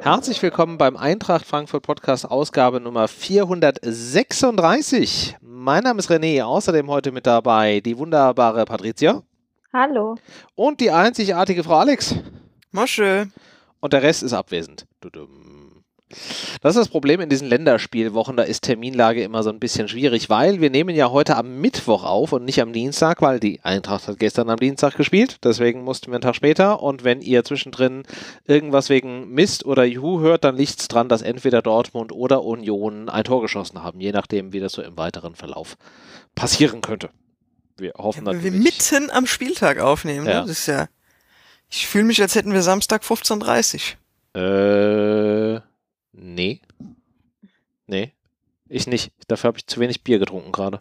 Herzlich willkommen beim Eintracht Frankfurt Podcast Ausgabe Nummer 436. Mein Name ist René, außerdem heute mit dabei die wunderbare Patricia. Hallo. Und die einzigartige Frau Alex. Mosche. Und der Rest ist abwesend. Das ist das Problem in diesen Länderspielwochen, da ist Terminlage immer so ein bisschen schwierig, weil wir nehmen ja heute am Mittwoch auf und nicht am Dienstag, weil die Eintracht hat gestern am Dienstag gespielt, deswegen mussten wir einen Tag später, und wenn ihr zwischendrin irgendwas wegen Mist oder Juhu hört, dann liegt es dran, dass entweder Dortmund oder Union ein Tor geschossen haben, je nachdem, wie das so im weiteren Verlauf passieren könnte. Wir hoffen ja, natürlich. Wir mitten am Spieltag aufnehmen, ja. Ne? Das ist ja, ich fühle mich, als hätten wir Samstag 15:30 Uhr. Nee. Ich nicht. Dafür habe ich zu wenig Bier getrunken gerade.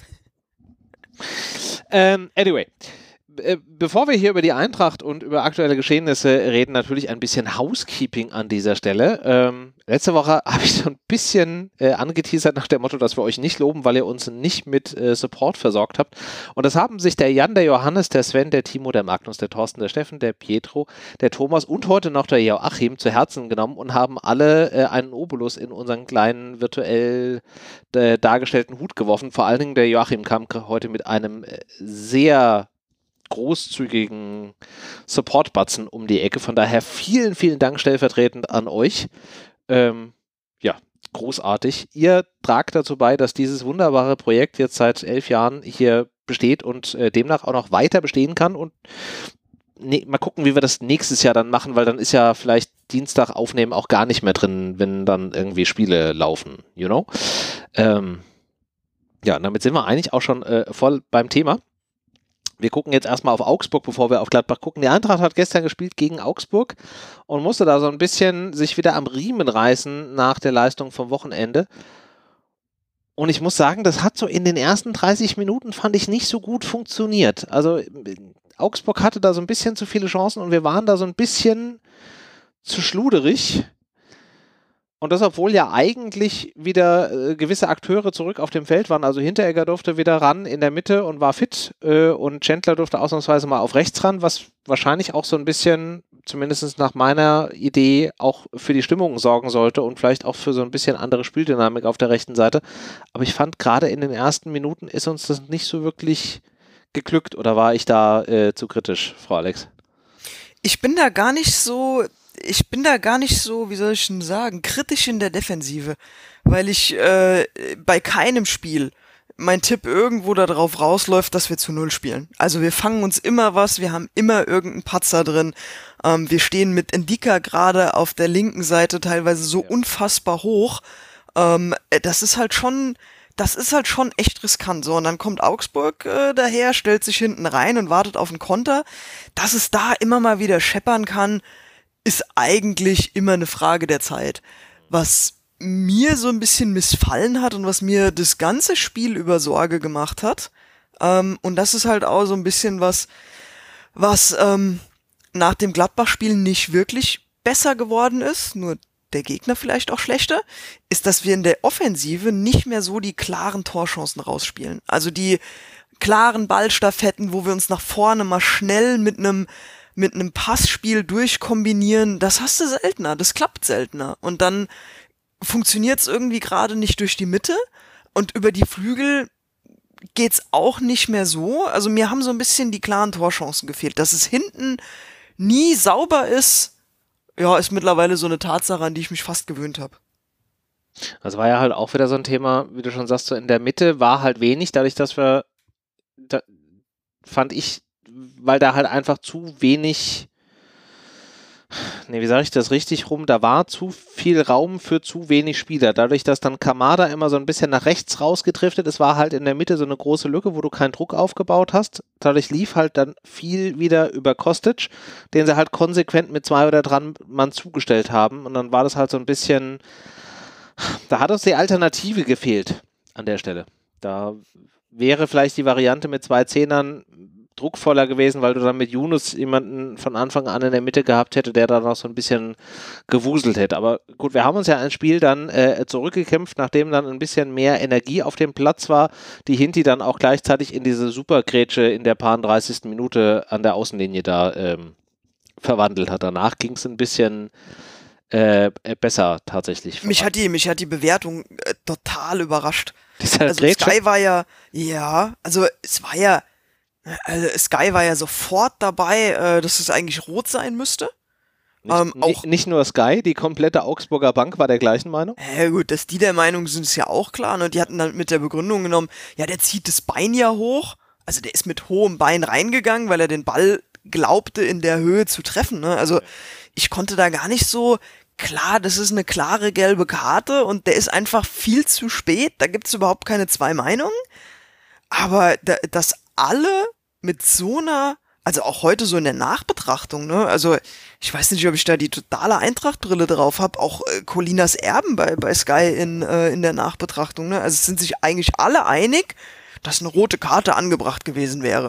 Anyway. Bevor wir hier über die Eintracht und über aktuelle Geschehnisse reden, natürlich ein bisschen Housekeeping an dieser Stelle. Letzte Woche habe ich so ein bisschen angeteasert nach dem Motto, dass wir euch nicht loben, weil ihr uns nicht mit Support versorgt habt. Und das haben sich der Jan, der Johannes, der Sven, der Timo, der Magnus, der Thorsten, der Steffen, der Pietro, der Thomas und heute noch der Joachim zu Herzen genommen und haben alle einen Obolus in unseren kleinen virtuell dargestellten Hut geworfen. Vor allen Dingen der Joachim kam heute mit einem sehr großzügigen Support-Batzen um die Ecke. Von daher vielen, vielen Dank stellvertretend an euch. Ja, großartig. Ihr tragt dazu bei, dass dieses wunderbare Projekt jetzt seit 11 Jahren hier besteht und demnach auch noch weiter bestehen kann. Und mal gucken, wie wir das nächstes Jahr dann machen, weil dann ist ja vielleicht Dienstag aufnehmen auch gar nicht mehr drin, wenn dann irgendwie Spiele laufen, you know? Ja, und damit sind wir eigentlich auch schon voll beim Thema. Wir gucken jetzt erstmal auf Augsburg, bevor wir auf Gladbach gucken. Die Eintracht hat gestern gespielt gegen Augsburg und musste da so ein bisschen sich wieder am Riemen reißen nach der Leistung vom Wochenende. Und ich muss sagen, das hat so in den ersten 30 Minuten, fand ich, nicht so gut funktioniert. Also Augsburg hatte da so ein bisschen zu viele Chancen und wir waren da so ein bisschen zu schluderig. Und das, obwohl ja eigentlich wieder gewisse Akteure zurück auf dem Feld waren. Also Hinteregger durfte wieder ran in der Mitte und war fit. Und Chandler durfte ausnahmsweise mal auf rechts ran, was wahrscheinlich auch so ein bisschen, zumindest nach meiner Idee, auch für die Stimmung sorgen sollte und vielleicht auch für so ein bisschen andere Spieldynamik auf der rechten Seite. Aber ich fand, gerade in den ersten Minuten ist uns das nicht so wirklich geglückt. Oder war ich da zu kritisch, Frau Alex? Ich bin da gar nicht so, wie soll ich denn sagen, kritisch in der Defensive, weil ich bei keinem Spiel mein Tipp irgendwo darauf rausläuft, dass wir zu Null spielen. Also wir fangen uns immer was, wir haben immer irgendeinen Patzer drin. Wir stehen mit Ndika gerade auf der linken Seite teilweise so unfassbar hoch. Das ist halt schon echt riskant. So, und dann kommt Augsburg daher, stellt sich hinten rein und wartet auf einen Konter. Dass es da immer mal wieder scheppern kann, ist eigentlich immer eine Frage der Zeit. Was mir so ein bisschen missfallen hat und was mir das ganze Spiel über Sorge gemacht hat, und das ist halt auch so ein bisschen was nach dem Gladbach-Spiel nicht wirklich besser geworden ist, nur der Gegner vielleicht auch schlechter, ist, dass wir in der Offensive nicht mehr so die klaren Torchancen rausspielen. Also die klaren Ballstaffetten, wo wir uns nach vorne mal schnell mit einem Passspiel durchkombinieren, das hast du seltener, das klappt seltener. Und dann funktioniert es irgendwie gerade nicht durch die Mitte und über die Flügel geht's auch nicht mehr so. Also mir haben so ein bisschen die klaren Torchancen gefehlt. Dass es hinten nie sauber ist, ja, ist mittlerweile so eine Tatsache, an die ich mich fast gewöhnt habe. Das war ja halt auch wieder so ein Thema, wie du schon sagst, so in der Mitte war halt wenig, dadurch, dass wir, fand ich, weil da halt einfach zu wenig, wie sage ich das richtig rum, da war zu viel Raum für zu wenig Spieler. Dadurch, dass dann Kamada immer so ein bisschen nach rechts rausgedriftet ist, war halt in der Mitte so eine große Lücke, wo du keinen Druck aufgebaut hast. Dadurch lief halt dann viel wieder über Kostic, den sie halt konsequent mit 2 oder 3 Mann zugestellt haben. Und dann war das halt so ein bisschen, da hat uns die Alternative gefehlt an der Stelle. Da wäre vielleicht die Variante mit 2 Zehnern druckvoller gewesen, weil du dann mit Yunus jemanden von Anfang an in der Mitte gehabt hätte, der da noch so ein bisschen gewuselt hätte. Aber gut, wir haben uns ja ein Spiel dann zurückgekämpft, nachdem dann ein bisschen mehr Energie auf dem Platz war, die Hinti dann auch gleichzeitig in diese Supergrätsche in der paar 30. Minute an der Außenlinie da verwandelt hat. Danach ging es ein bisschen besser tatsächlich. Mich hat die Bewertung total überrascht. Dieser Also Grätsche? Sky war Sky war ja sofort dabei, dass es eigentlich rot sein müsste. Nicht nur Sky, die komplette Augsburger Bank war der gleichen Meinung. Gut, dass die der Meinung sind, ist ja auch klar. Ne? Die hatten dann mit der Begründung genommen, ja, der zieht das Bein ja hoch. Also der ist mit hohem Bein reingegangen, weil er den Ball glaubte, in der Höhe zu treffen. Ne? Also ich konnte da gar nicht so, klar, das ist eine klare gelbe Karte und der ist einfach viel zu spät. Da gibt es überhaupt keine zwei Meinungen. Aber dass alle mit so einer, also auch heute so in der Nachbetrachtung, ne? Also ich weiß nicht, ob ich da die totale Eintracht-Brille drauf habe. Auch Colinas Erben bei Sky in der Nachbetrachtung, ne? Also es sind sich eigentlich alle einig, dass eine rote Karte angebracht gewesen wäre.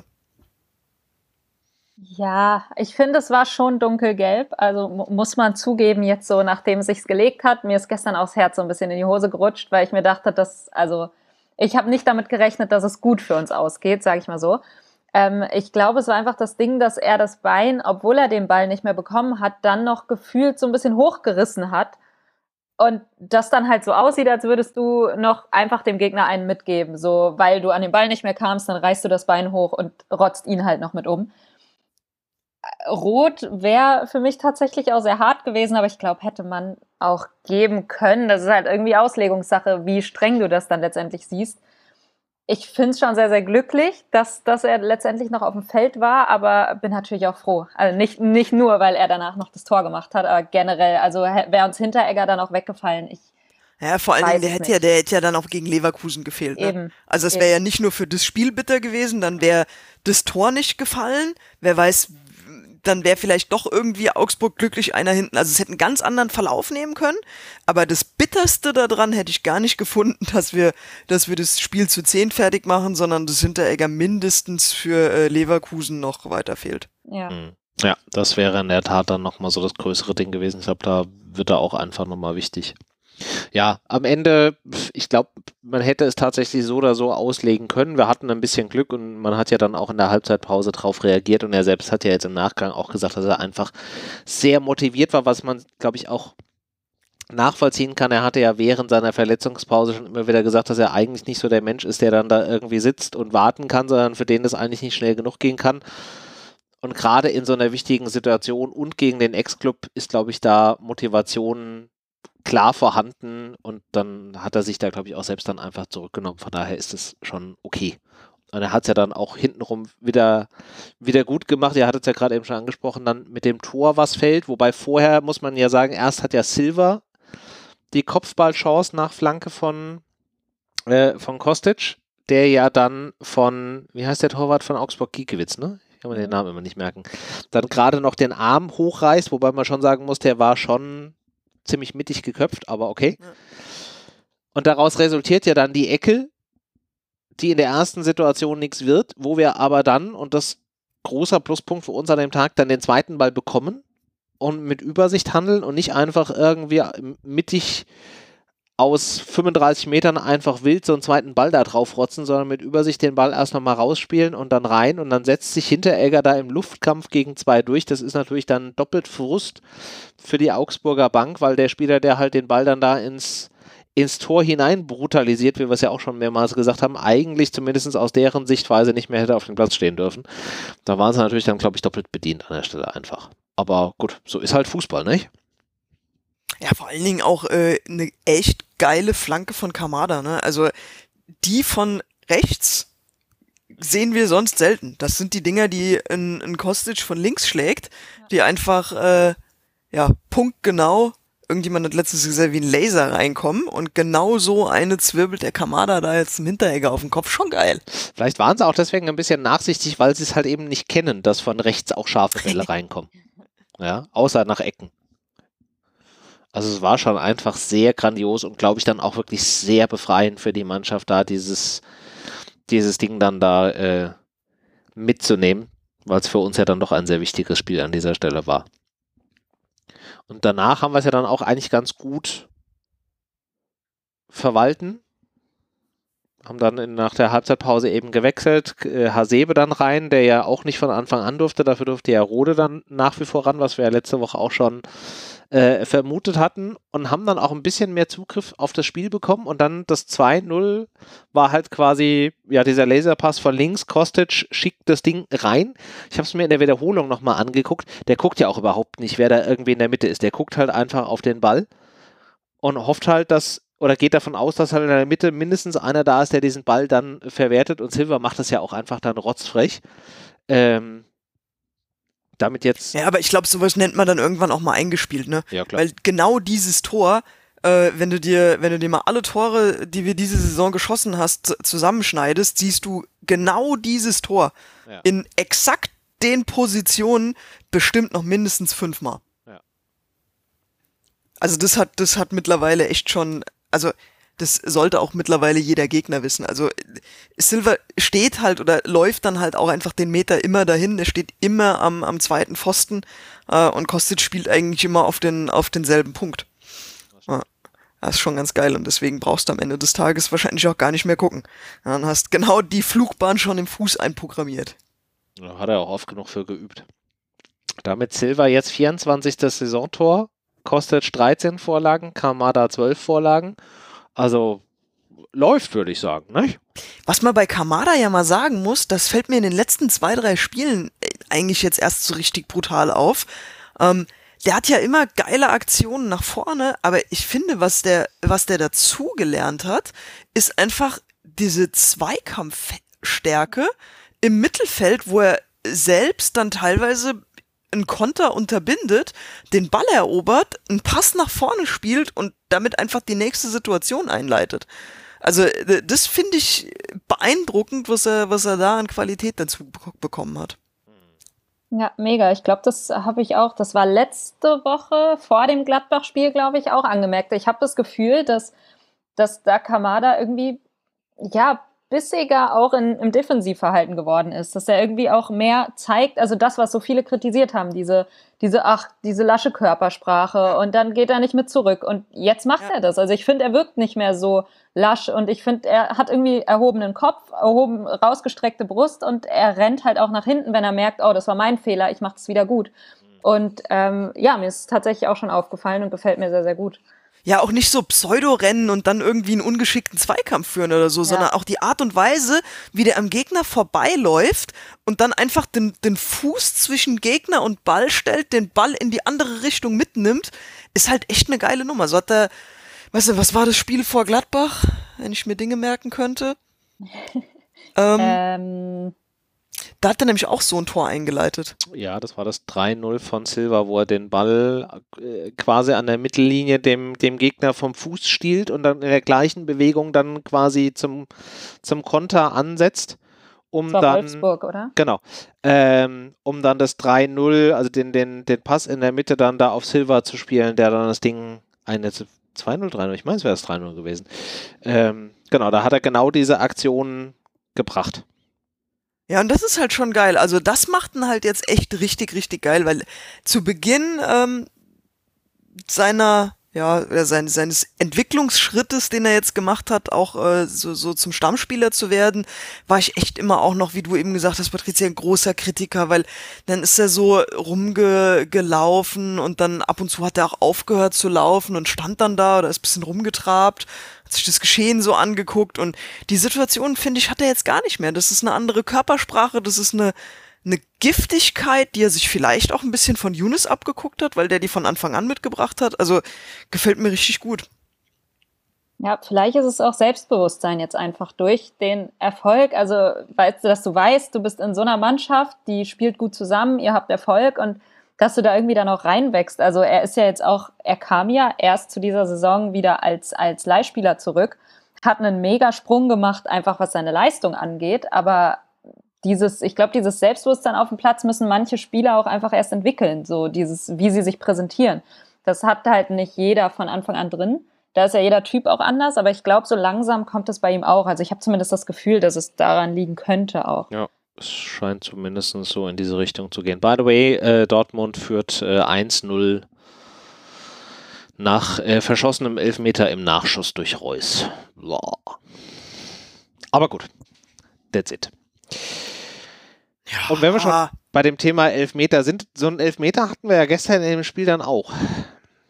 Ja, ich finde, es war schon dunkelgelb. Also muss man zugeben, jetzt so, nachdem es sich gelegt hat, mir ist gestern auch das Herz so ein bisschen in die Hose gerutscht, weil ich mir dachte, ich habe nicht damit gerechnet, dass es gut für uns ausgeht, sage ich mal so. Ich glaube, es war einfach das Ding, dass er das Bein, obwohl er den Ball nicht mehr bekommen hat, dann noch gefühlt so ein bisschen hochgerissen hat. Und das dann halt so aussieht, als würdest du noch einfach dem Gegner einen mitgeben. So, weil du an den Ball nicht mehr kamst, dann reißt du das Bein hoch und rotzt ihn halt noch mit um. Rot wäre für mich tatsächlich auch sehr hart gewesen, aber ich glaube, hätte man auch geben können. Das ist halt irgendwie Auslegungssache, wie streng du das dann letztendlich siehst. Ich finde es schon sehr, sehr glücklich, dass er letztendlich noch auf dem Feld war, aber bin natürlich auch froh. Also nicht nur, weil er danach noch das Tor gemacht hat, aber generell, also wäre uns Hinteregger dann auch weggefallen. Ja, vor allen Dingen, der hätte ja dann auch gegen Leverkusen gefehlt. Ne? Eben. Also es wäre ja nicht nur für das Spiel bitter gewesen, dann wäre das Tor nicht gefallen. Wer weiß, dann wäre vielleicht doch irgendwie Augsburg glücklich einer hinten. Also es hätte einen ganz anderen Verlauf nehmen können. Aber das Bitterste daran hätte ich gar nicht gefunden, dass wir das Spiel zu 10 fertig machen, sondern dass Hinteregger mindestens für Leverkusen noch weiter fehlt. Ja. Ja, das wäre in der Tat dann nochmal so das größere Ding gewesen. Ich glaube, da wird er auch einfach nochmal wichtig. Ja, am Ende, ich glaube, man hätte es tatsächlich so oder so auslegen können. Wir hatten ein bisschen Glück und man hat ja dann auch in der Halbzeitpause drauf reagiert und er selbst hat ja jetzt im Nachgang auch gesagt, dass er einfach sehr motiviert war, was man, glaube ich, auch nachvollziehen kann. Er hatte ja während seiner Verletzungspause schon immer wieder gesagt, dass er eigentlich nicht so der Mensch ist, der dann da irgendwie sitzt und warten kann, sondern für den das eigentlich nicht schnell genug gehen kann. Und gerade in so einer wichtigen Situation und gegen den Ex-Club ist, glaube ich, da Motivation klar vorhanden und dann hat er sich da, glaube ich, auch selbst dann einfach zurückgenommen. Von daher ist es schon okay. Und er hat es ja dann auch hintenrum wieder gut gemacht. Ihr hattet es ja gerade eben schon angesprochen, dann mit dem Tor, was fällt. Wobei vorher, muss man ja sagen, erst hat ja Silva die Kopfballchance nach Flanke von Kostic, der ja dann von, wie heißt der Torwart von Augsburg, Giekewitz, ne? Ich kann mir den Namen immer nicht merken. Dann gerade noch den Arm hochreißt, wobei man schon sagen muss, der war schon ziemlich mittig geköpft, aber okay. Ja. Und daraus resultiert ja dann die Ecke, die in der ersten Situation nichts wird, wo wir aber dann, und das großer Pluspunkt für uns an dem Tag, dann den zweiten Ball bekommen und mit Übersicht handeln und nicht einfach irgendwie mittig aus 35 Metern einfach wild so einen zweiten Ball da drauf rotzen, sondern mit Übersicht den Ball erst nochmal rausspielen und dann rein und dann setzt sich Hinteregger da im Luftkampf gegen 2 durch. Das ist natürlich dann doppelt Frust für die Augsburger Bank, weil der Spieler, der halt den Ball dann da ins Tor hinein brutalisiert, wie wir es ja auch schon mehrmals gesagt haben, eigentlich zumindest aus deren Sichtweise nicht mehr hätte auf dem Platz stehen dürfen. Da waren sie natürlich dann, glaube ich, doppelt bedient an der Stelle einfach. Aber gut, so ist halt Fußball, nicht? Ja, vor allen Dingen auch eine echt geile Flanke von Kamada, ne? Also die von rechts sehen wir sonst selten. Das sind die Dinger, die ein Kostic von links schlägt, die einfach punktgenau, irgendjemand hat letztens gesagt, wie ein Laser reinkommen und genau so eine zwirbelt der Kamada da jetzt im Hinteregger auf den Kopf. Schon geil. Vielleicht waren sie auch deswegen ein bisschen nachsichtig, weil sie es halt eben nicht kennen, dass von rechts auch scharfe Bälle reinkommen. Ja, außer nach Ecken. Also es war schon einfach sehr grandios und glaube ich dann auch wirklich sehr befreiend für die Mannschaft da, dieses Ding dann da mitzunehmen, weil es für uns ja dann doch ein sehr wichtiges Spiel an dieser Stelle war. Und danach haben wir es ja dann auch eigentlich ganz gut verwalten. Haben dann nach der Halbzeitpause eben gewechselt. Hasebe dann rein, der ja auch nicht von Anfang an durfte. Dafür durfte ja Rode dann nach wie vor ran, was wir ja letzte Woche auch schon vermutet hatten und haben dann auch ein bisschen mehr Zugriff auf das Spiel bekommen und dann das 2-0 war halt quasi, ja, dieser Laserpass von links, Kostic schickt das Ding rein. Ich habe es mir in der Wiederholung nochmal angeguckt, der guckt ja auch überhaupt nicht, wer da irgendwie in der Mitte ist, der guckt halt einfach auf den Ball und hofft halt, oder geht davon aus, dass halt in der Mitte mindestens einer da ist, der diesen Ball dann verwertet und Silva macht das ja auch einfach dann rotzfrech. Damit jetzt... Ja, aber ich glaube, sowas nennt man dann irgendwann auch mal eingespielt, ne? Ja, klar. Weil genau dieses Tor, wenn du dir mal alle Tore, die wir diese Saison geschossen hast, zusammenschneidest, siehst du genau dieses Tor in exakt den Positionen bestimmt noch mindestens 5-mal. Ja. Also das hat mittlerweile echt schon, also das sollte auch mittlerweile jeder Gegner wissen. Also Silva steht halt oder läuft dann halt auch einfach den Meter immer dahin. Der steht immer am zweiten Pfosten und Kostic spielt eigentlich immer auf denselben Punkt. Ja, das ist schon ganz geil und deswegen brauchst du am Ende des Tages wahrscheinlich auch gar nicht mehr gucken. Dann hast genau die Flugbahn schon im Fuß einprogrammiert. Da hat er auch oft genug für geübt. Damit Silva jetzt 24. Saisontor, Kostic 13 Vorlagen, Kamada 12 Vorlagen. Also läuft, würde ich sagen, ne? Was man bei Kamada ja mal sagen muss, das fällt mir in den letzten 2-3 Spielen eigentlich jetzt erst so richtig brutal auf. Der hat ja immer geile Aktionen nach vorne, aber ich finde, was der dazu gelernt hat, ist einfach diese Zweikampfstärke im Mittelfeld, wo er selbst dann teilweise einen Konter unterbindet, den Ball erobert, einen Pass nach vorne spielt und damit einfach die nächste Situation einleitet. Also das finde ich beeindruckend, was er da an Qualität dazu bekommen hat. Ja, mega. Ich glaube, das habe ich auch. Das war letzte Woche vor dem Gladbach-Spiel, glaube ich, auch angemerkt. Ich habe das Gefühl, dass da Kamada irgendwie, ja, bissiger auch im Defensivverhalten geworden ist, dass er irgendwie auch mehr zeigt, also das, was so viele kritisiert haben, diese lasche Körpersprache und dann geht er nicht mit zurück und jetzt macht er das. Also ich finde, er wirkt nicht mehr so lasch und ich finde, er hat irgendwie erhobenen Kopf, rausgestreckte Brust und er rennt halt auch nach hinten, wenn er merkt, oh, das war mein Fehler, ich mache es wieder gut. Und mir ist es tatsächlich auch schon aufgefallen und gefällt mir sehr, sehr gut. Ja, auch nicht so Pseudo-Rennen und dann irgendwie einen ungeschickten Zweikampf führen oder so, sondern auch die Art und Weise, wie der am Gegner vorbeiläuft und dann einfach den Fuß zwischen Gegner und Ball stellt, den Ball in die andere Richtung mitnimmt, ist halt echt eine geile Nummer. So hat er, weißt du, was war das Spiel vor Gladbach, wenn ich mir Dinge merken könnte? Da hat er nämlich auch so ein Tor eingeleitet. Ja, das war das 3-0 von Silva, wo er den Ball quasi an der Mittellinie dem Gegner vom Fuß stiehlt und dann in der gleichen Bewegung dann quasi zum Konter ansetzt, um das war dann Wolfsburg, oder? Genau, um dann das 3-0, also den Pass in der Mitte dann da auf Silva zu spielen, der dann das Ding 2-0, 3-0, ich meine, es wäre das 3-0 gewesen. Genau, da hat er genau diese Aktion gebracht. Ja, und das ist halt schon geil. Also das macht ihn halt jetzt echt richtig, richtig geil, weil zu Beginn seines Entwicklungsschrittes, den er jetzt gemacht hat, auch so zum Stammspieler zu werden, war ich echt immer auch noch, wie du eben gesagt hast, Patricia, ein großer Kritiker, weil dann ist er so rumgelaufen und dann ab und zu hat er auch aufgehört zu laufen und stand dann da oder ist ein bisschen rumgetrabt, hat sich das Geschehen so angeguckt und die Situation, finde ich, hat er jetzt gar nicht mehr. Das ist eine andere Körpersprache, das ist eine Giftigkeit, die er sich vielleicht auch ein bisschen von Younes abgeguckt hat, weil der die von Anfang an mitgebracht hat. Also gefällt mir richtig gut. Ja, vielleicht ist es auch Selbstbewusstsein jetzt einfach durch den Erfolg. Also, dass du weißt, du bist in so einer Mannschaft, die spielt gut zusammen, ihr habt Erfolg und dass du da irgendwie dann auch reinwächst. Also er kam ja erst zu dieser Saison wieder als Leihspieler zurück, hat einen Megasprung gemacht, einfach was seine Leistung angeht, aber ich glaube, dieses Selbstbewusstsein auf dem Platz müssen manche Spieler auch einfach erst entwickeln, so wie sie sich präsentieren. Das hat halt nicht jeder von Anfang an drin. Da ist ja jeder Typ auch anders, aber ich glaube, so langsam kommt es bei ihm auch. Also ich habe zumindest das Gefühl, dass es daran liegen könnte auch. Ja, es scheint zumindest so in diese Richtung zu gehen. By the way, Dortmund führt 1-0 nach verschossenem Elfmeter im Nachschuss durch Reus. Boah. Aber gut, that's it. Ja. Und wenn wir schon bei dem Thema Elfmeter sind, so ein Elfmeter hatten wir ja gestern in dem Spiel dann auch.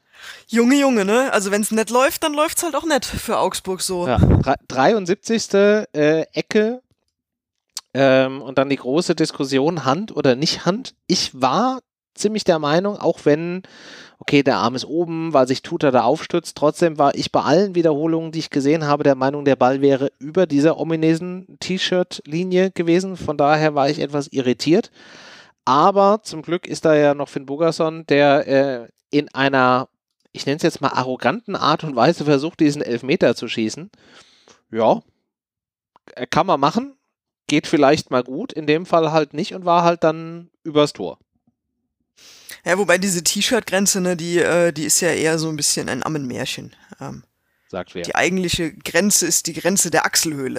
Junge, Junge, ne? Also wenn es nett läuft, dann läuft's halt auch nett für Augsburg so. Ja, 73. Ecke und dann die große Diskussion, Hand oder nicht Hand. Ich war ziemlich der Meinung, auch wenn, okay, der Arm ist oben, weil sich Tuta da aufstützt, trotzdem war ich bei allen Wiederholungen, die ich gesehen habe, der Meinung, der Ball wäre über dieser ominösen T-Shirt-Linie gewesen. Von daher war ich etwas irritiert. Aber zum Glück ist da ja noch Finn Bogason, der in einer, ich nenne es jetzt mal arroganten Art und Weise versucht, diesen Elfmeter zu schießen. Ja, kann man machen. Geht vielleicht mal gut, in dem Fall halt nicht und war halt dann übers Tor. Ja, wobei diese T-Shirt-Grenze, ne, die ist ja eher so ein bisschen ein Ammenmärchen. Sagt wer. Die eigentliche Grenze ist die Grenze der Achselhöhle.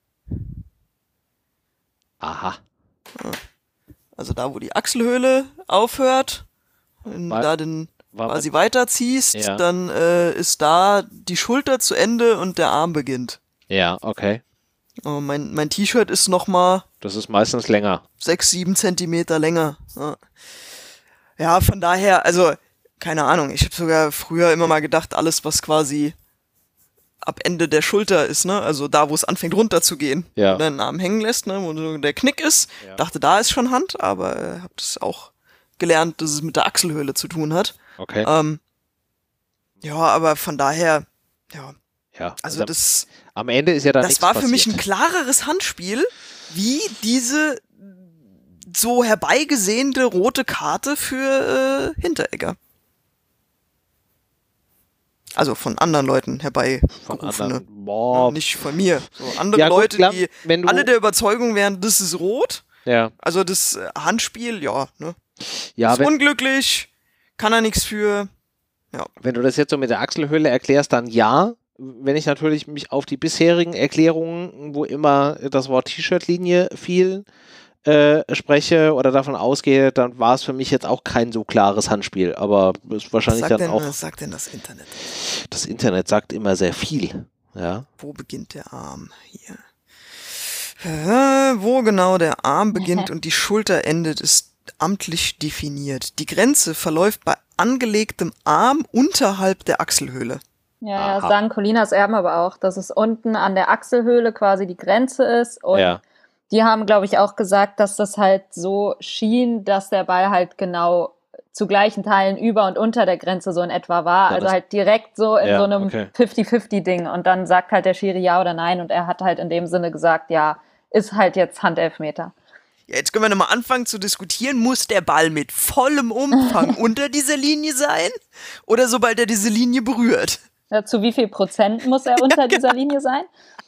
Aha. Also da, wo die Achselhöhle aufhört, wenn du da den quasi weiterziehst, Ja. dann ist da die Schulter zu Ende und der Arm beginnt. Ja, okay. Oh, mein T-Shirt ist nochmal Das ist meistens länger. 6-7 Zentimeter länger. Ja, von daher, also, keine Ahnung, ich habe sogar früher immer mal gedacht, alles, was quasi ab Ende der Schulter ist, ne, also da, wo es anfängt runterzugehen, Ja. und dann den Arm hängen lässt, ne, wo so der Knick ist, Ja. dachte, da ist schon Hand, aber habe das auch gelernt, dass es mit der Achselhöhle zu tun hat. Okay. Ja, aber von daher, ja, Ja. also das am Ende ist ja dann das nichts war für mich ein passiert. klareres Handspiel, wie diese so herbeigesehnte rote Karte für Hinteregger. Also von anderen Leuten Von herbeigerufene. anderen. Boah. Nicht von mir. So andere Ja, gut, Leute, klar, die wenn du, alle der Überzeugung wären, das ist rot. ja. Also das Handspiel, ja, ne? Ja, Ist unglücklich, kann er nichts für. wenn du das jetzt so mit der Achselhöhle erklärst, dann ja. Wenn ich natürlich mich auf die bisherigen Erklärungen, wo immer das Wort T-Shirt-Linie fiel, spreche oder davon ausgehe, dann war es für mich jetzt auch kein so klares Handspiel. Aber es ist wahrscheinlich dann auch. Was sagt denn das Internet? Das Internet sagt immer sehr viel. Ja. Wo beginnt der Arm? Hier. Wo genau der Arm beginnt und die Schulter endet, ist amtlich definiert. Die Grenze verläuft bei angelegtem Arm unterhalb der Achselhöhle. Ja, Aha. sagen Colinas Erben aber auch, dass es unten an der Achselhöhle quasi die Grenze ist. Und Ja. die haben, glaube ich, auch gesagt, dass das halt so schien, dass der Ball halt genau zu gleichen Teilen über und unter der Grenze so in etwa war. Ja, Also das- halt direkt so in Ja, so einem okay. 50-50-Ding. Und dann sagt halt der Schiri ja oder nein. Und er hat halt in dem Sinne gesagt, ja, ist halt jetzt Handelfmeter. Ja, jetzt können wir nochmal anfangen zu diskutieren. Muss der Ball mit vollem Umfang unter dieser Linie sein? Oder sobald er diese Linie berührt? Ja, zu wie viel Prozent muss er unter dieser Linie sein?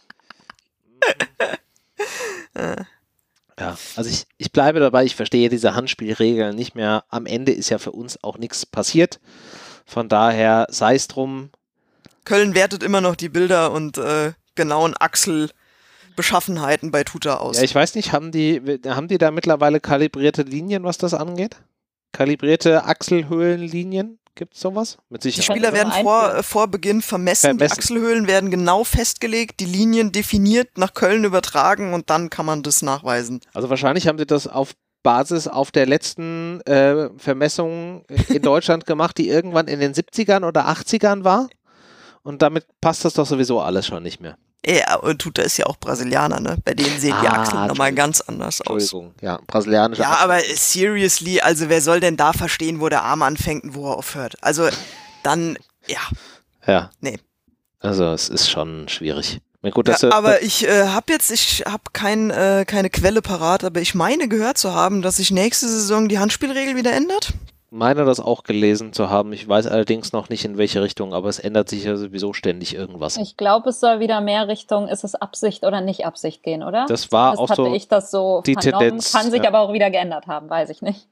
Ja, also ich bleibe dabei, ich verstehe diese Handspielregeln nicht mehr. Am Ende ist ja für uns auch nichts passiert. Von daher sei es drum. Köln wertet immer noch die Bilder und genauen Achselbeschaffenheiten bei Tuta aus. Ja, ich weiß nicht, haben die da mittlerweile kalibrierte Linien, was das angeht? Kalibrierte Achselhöhlenlinien? Gibt es sowas? Mit Die Sicherheit. Spieler werden einführen. vor Beginn vermessen, die Vermessen. Achselhöhlen werden genau festgelegt, die Linien definiert, nach Köln übertragen und dann kann man das nachweisen. Also wahrscheinlich haben sie das auf Basis auf der letzten Vermessung in Deutschland gemacht, die irgendwann in den 70ern oder 80ern war. Und damit passt das doch sowieso alles schon nicht mehr. Ja, und Tuta ist ja auch Brasilianer, ne? Bei denen sehen die Achseln nochmal ganz anders aus. Entschuldigung, ja, brasilianische Ja, aber seriously, also wer soll denn da verstehen, wo der Arm anfängt und wo er aufhört? Also dann, ja, Ja. nee. Also es ist schon schwierig. Na gut, Ja, aber ich habe keine Quelle parat, aber ich meine gehört zu haben, dass sich nächste Saison die Handspielregel wieder ändert. meine das auch gelesen zu haben. Ich weiß allerdings noch nicht in welche Richtung, aber es ändert sich ja sowieso ständig irgendwas. Ich glaube, es soll wieder mehr Richtung, ist es Absicht oder nicht Absicht gehen, oder? Das war auch hatte so ich das so die vernommen. Tendenz, Kann sich ja. aber auch wieder geändert haben, weiß ich nicht.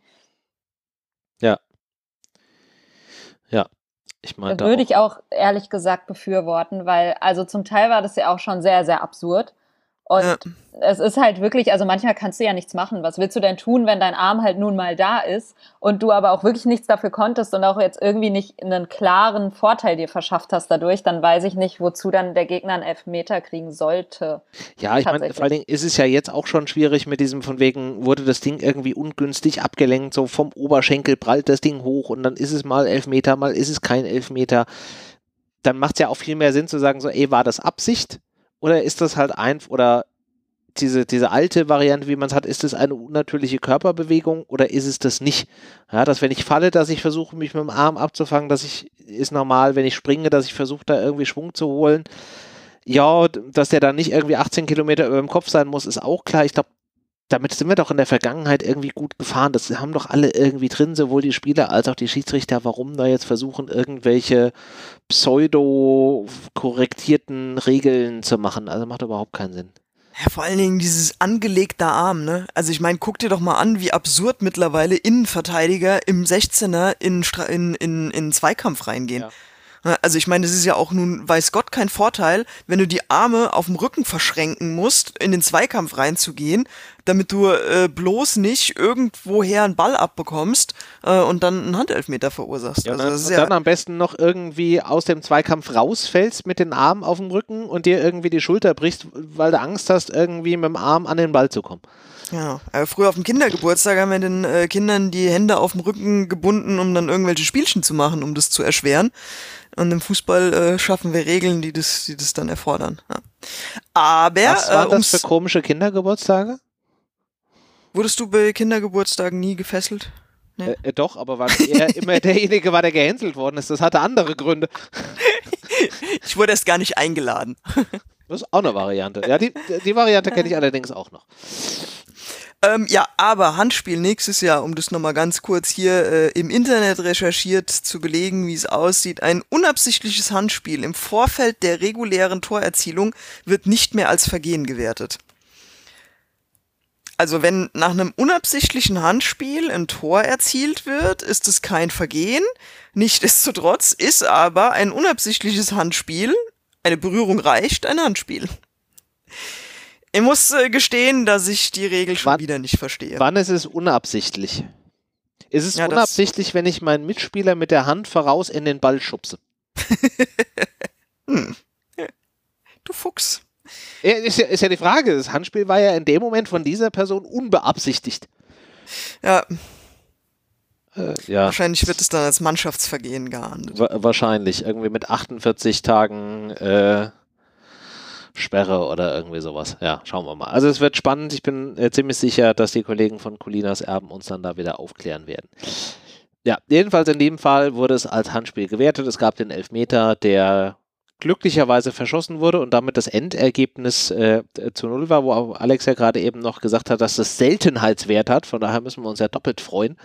Ja, ich meinte Würde auch. ich auch ehrlich gesagt befürworten, weil also zum Teil war das ja auch schon sehr, sehr absurd. Und es ist halt wirklich, also manchmal kannst du ja nichts machen. Was willst du denn tun, wenn dein Arm halt nun mal da ist und du aber auch wirklich nichts dafür konntest und auch jetzt irgendwie nicht einen klaren Vorteil dir verschafft hast dadurch, dann weiß ich nicht, wozu dann der Gegner einen Elfmeter kriegen sollte. Ja, ich meine, vor allen Dingen ist es ja jetzt auch schon schwierig mit diesem von wegen, wurde das Ding irgendwie ungünstig abgelenkt, so vom Oberschenkel prallt das Ding hoch und dann ist es mal Elfmeter, mal ist es kein Elfmeter. Dann macht es ja auch viel mehr Sinn zu sagen, so, ey, war das Absicht? Oder ist das halt oder diese alte Variante, wie man es hat, ist das eine unnatürliche Körperbewegung oder ist es das nicht? Ja, dass wenn ich falle, dass ich versuche, mich mit dem Arm abzufangen, ist normal, wenn ich springe, dass ich versuche, da irgendwie Schwung zu holen. Ja, dass der dann nicht irgendwie 18 Kilometer über dem Kopf sein muss, ist auch klar. Ich glaube, damit sind wir doch in der Vergangenheit irgendwie gut gefahren. Das haben doch alle irgendwie drin, sowohl die Spieler als auch die Schiedsrichter. Warum da jetzt versuchen, irgendwelche pseudo-korrektierten Regeln zu machen? Also macht überhaupt keinen Sinn. Ja, vor allen Dingen dieses angelegte Arm, ne? Also ich meine, guck dir doch mal an, wie absurd mittlerweile Innenverteidiger im 16er in Zweikampf reingehen. Ja. Also ich meine, das ist ja auch nun, weiß Gott, kein Vorteil, wenn du die Arme auf dem Rücken verschränken musst, in den Zweikampf reinzugehen, damit du bloß nicht irgendwoher einen Ball abbekommst und dann einen Handelfmeter verursachst. Ja, also das ist dann am besten noch irgendwie aus dem Zweikampf rausfällst mit den Armen auf dem Rücken und dir irgendwie die Schulter brichst, weil du Angst hast, irgendwie mit dem Arm an den Ball zu kommen. Ja, früher auf dem Kindergeburtstag haben wir den Kindern die Hände auf dem Rücken gebunden, um dann irgendwelche Spielchen zu machen, um das zu erschweren. Und im Fußball schaffen wir Regeln, die das dann erfordern. Ja. Aber was waren das für komische Kindergeburtstage? Wurdest du bei Kindergeburtstagen nie gefesselt? Nee. Doch, aber weil er immer derjenige war, der gehänselt worden ist. Das hatte andere Gründe. Ich wurde erst gar nicht eingeladen. Das ist auch eine Variante. Ja, die Variante kenne ich allerdings auch noch. Ja, aber Handspiel nächstes Jahr, um das nochmal ganz kurz hier im Internet recherchiert zu belegen, wie es aussieht. Ein unabsichtliches Handspiel im Vorfeld der regulären Torerzielung wird nicht mehr als Vergehen gewertet. Also wenn nach einem unabsichtlichen Handspiel ein Tor erzielt wird, ist es kein Vergehen. Nichtsdestotrotz ist aber ein unabsichtliches Handspiel, eine Berührung reicht, ein Handspiel. Ich muss gestehen, dass ich die Regel schon wieder nicht verstehe. Wann ist es unabsichtlich? Ist es unabsichtlich, wenn ich meinen Mitspieler mit der Hand voraus in den Ball schubse? Du Fuchs. Ist ja die Frage. Das Handspiel war ja in dem Moment von dieser Person unbeabsichtigt. Ja. Ja. Wahrscheinlich wird es dann als Mannschaftsvergehen geahndet. Wahrscheinlich. Irgendwie mit 48 Tagen Sperre oder irgendwie sowas. Ja, schauen wir mal. Also es wird spannend. Ich bin ziemlich sicher, dass die Kollegen von Colinas Erben uns dann da wieder aufklären werden. Ja, jedenfalls in dem Fall wurde es als Handspiel gewertet. Es gab den Elfmeter, der glücklicherweise verschossen wurde und damit das Endergebnis zu 0 war, wo Alex ja gerade eben noch gesagt hat, dass das Seltenheitswert hat. Von daher müssen wir uns ja doppelt freuen.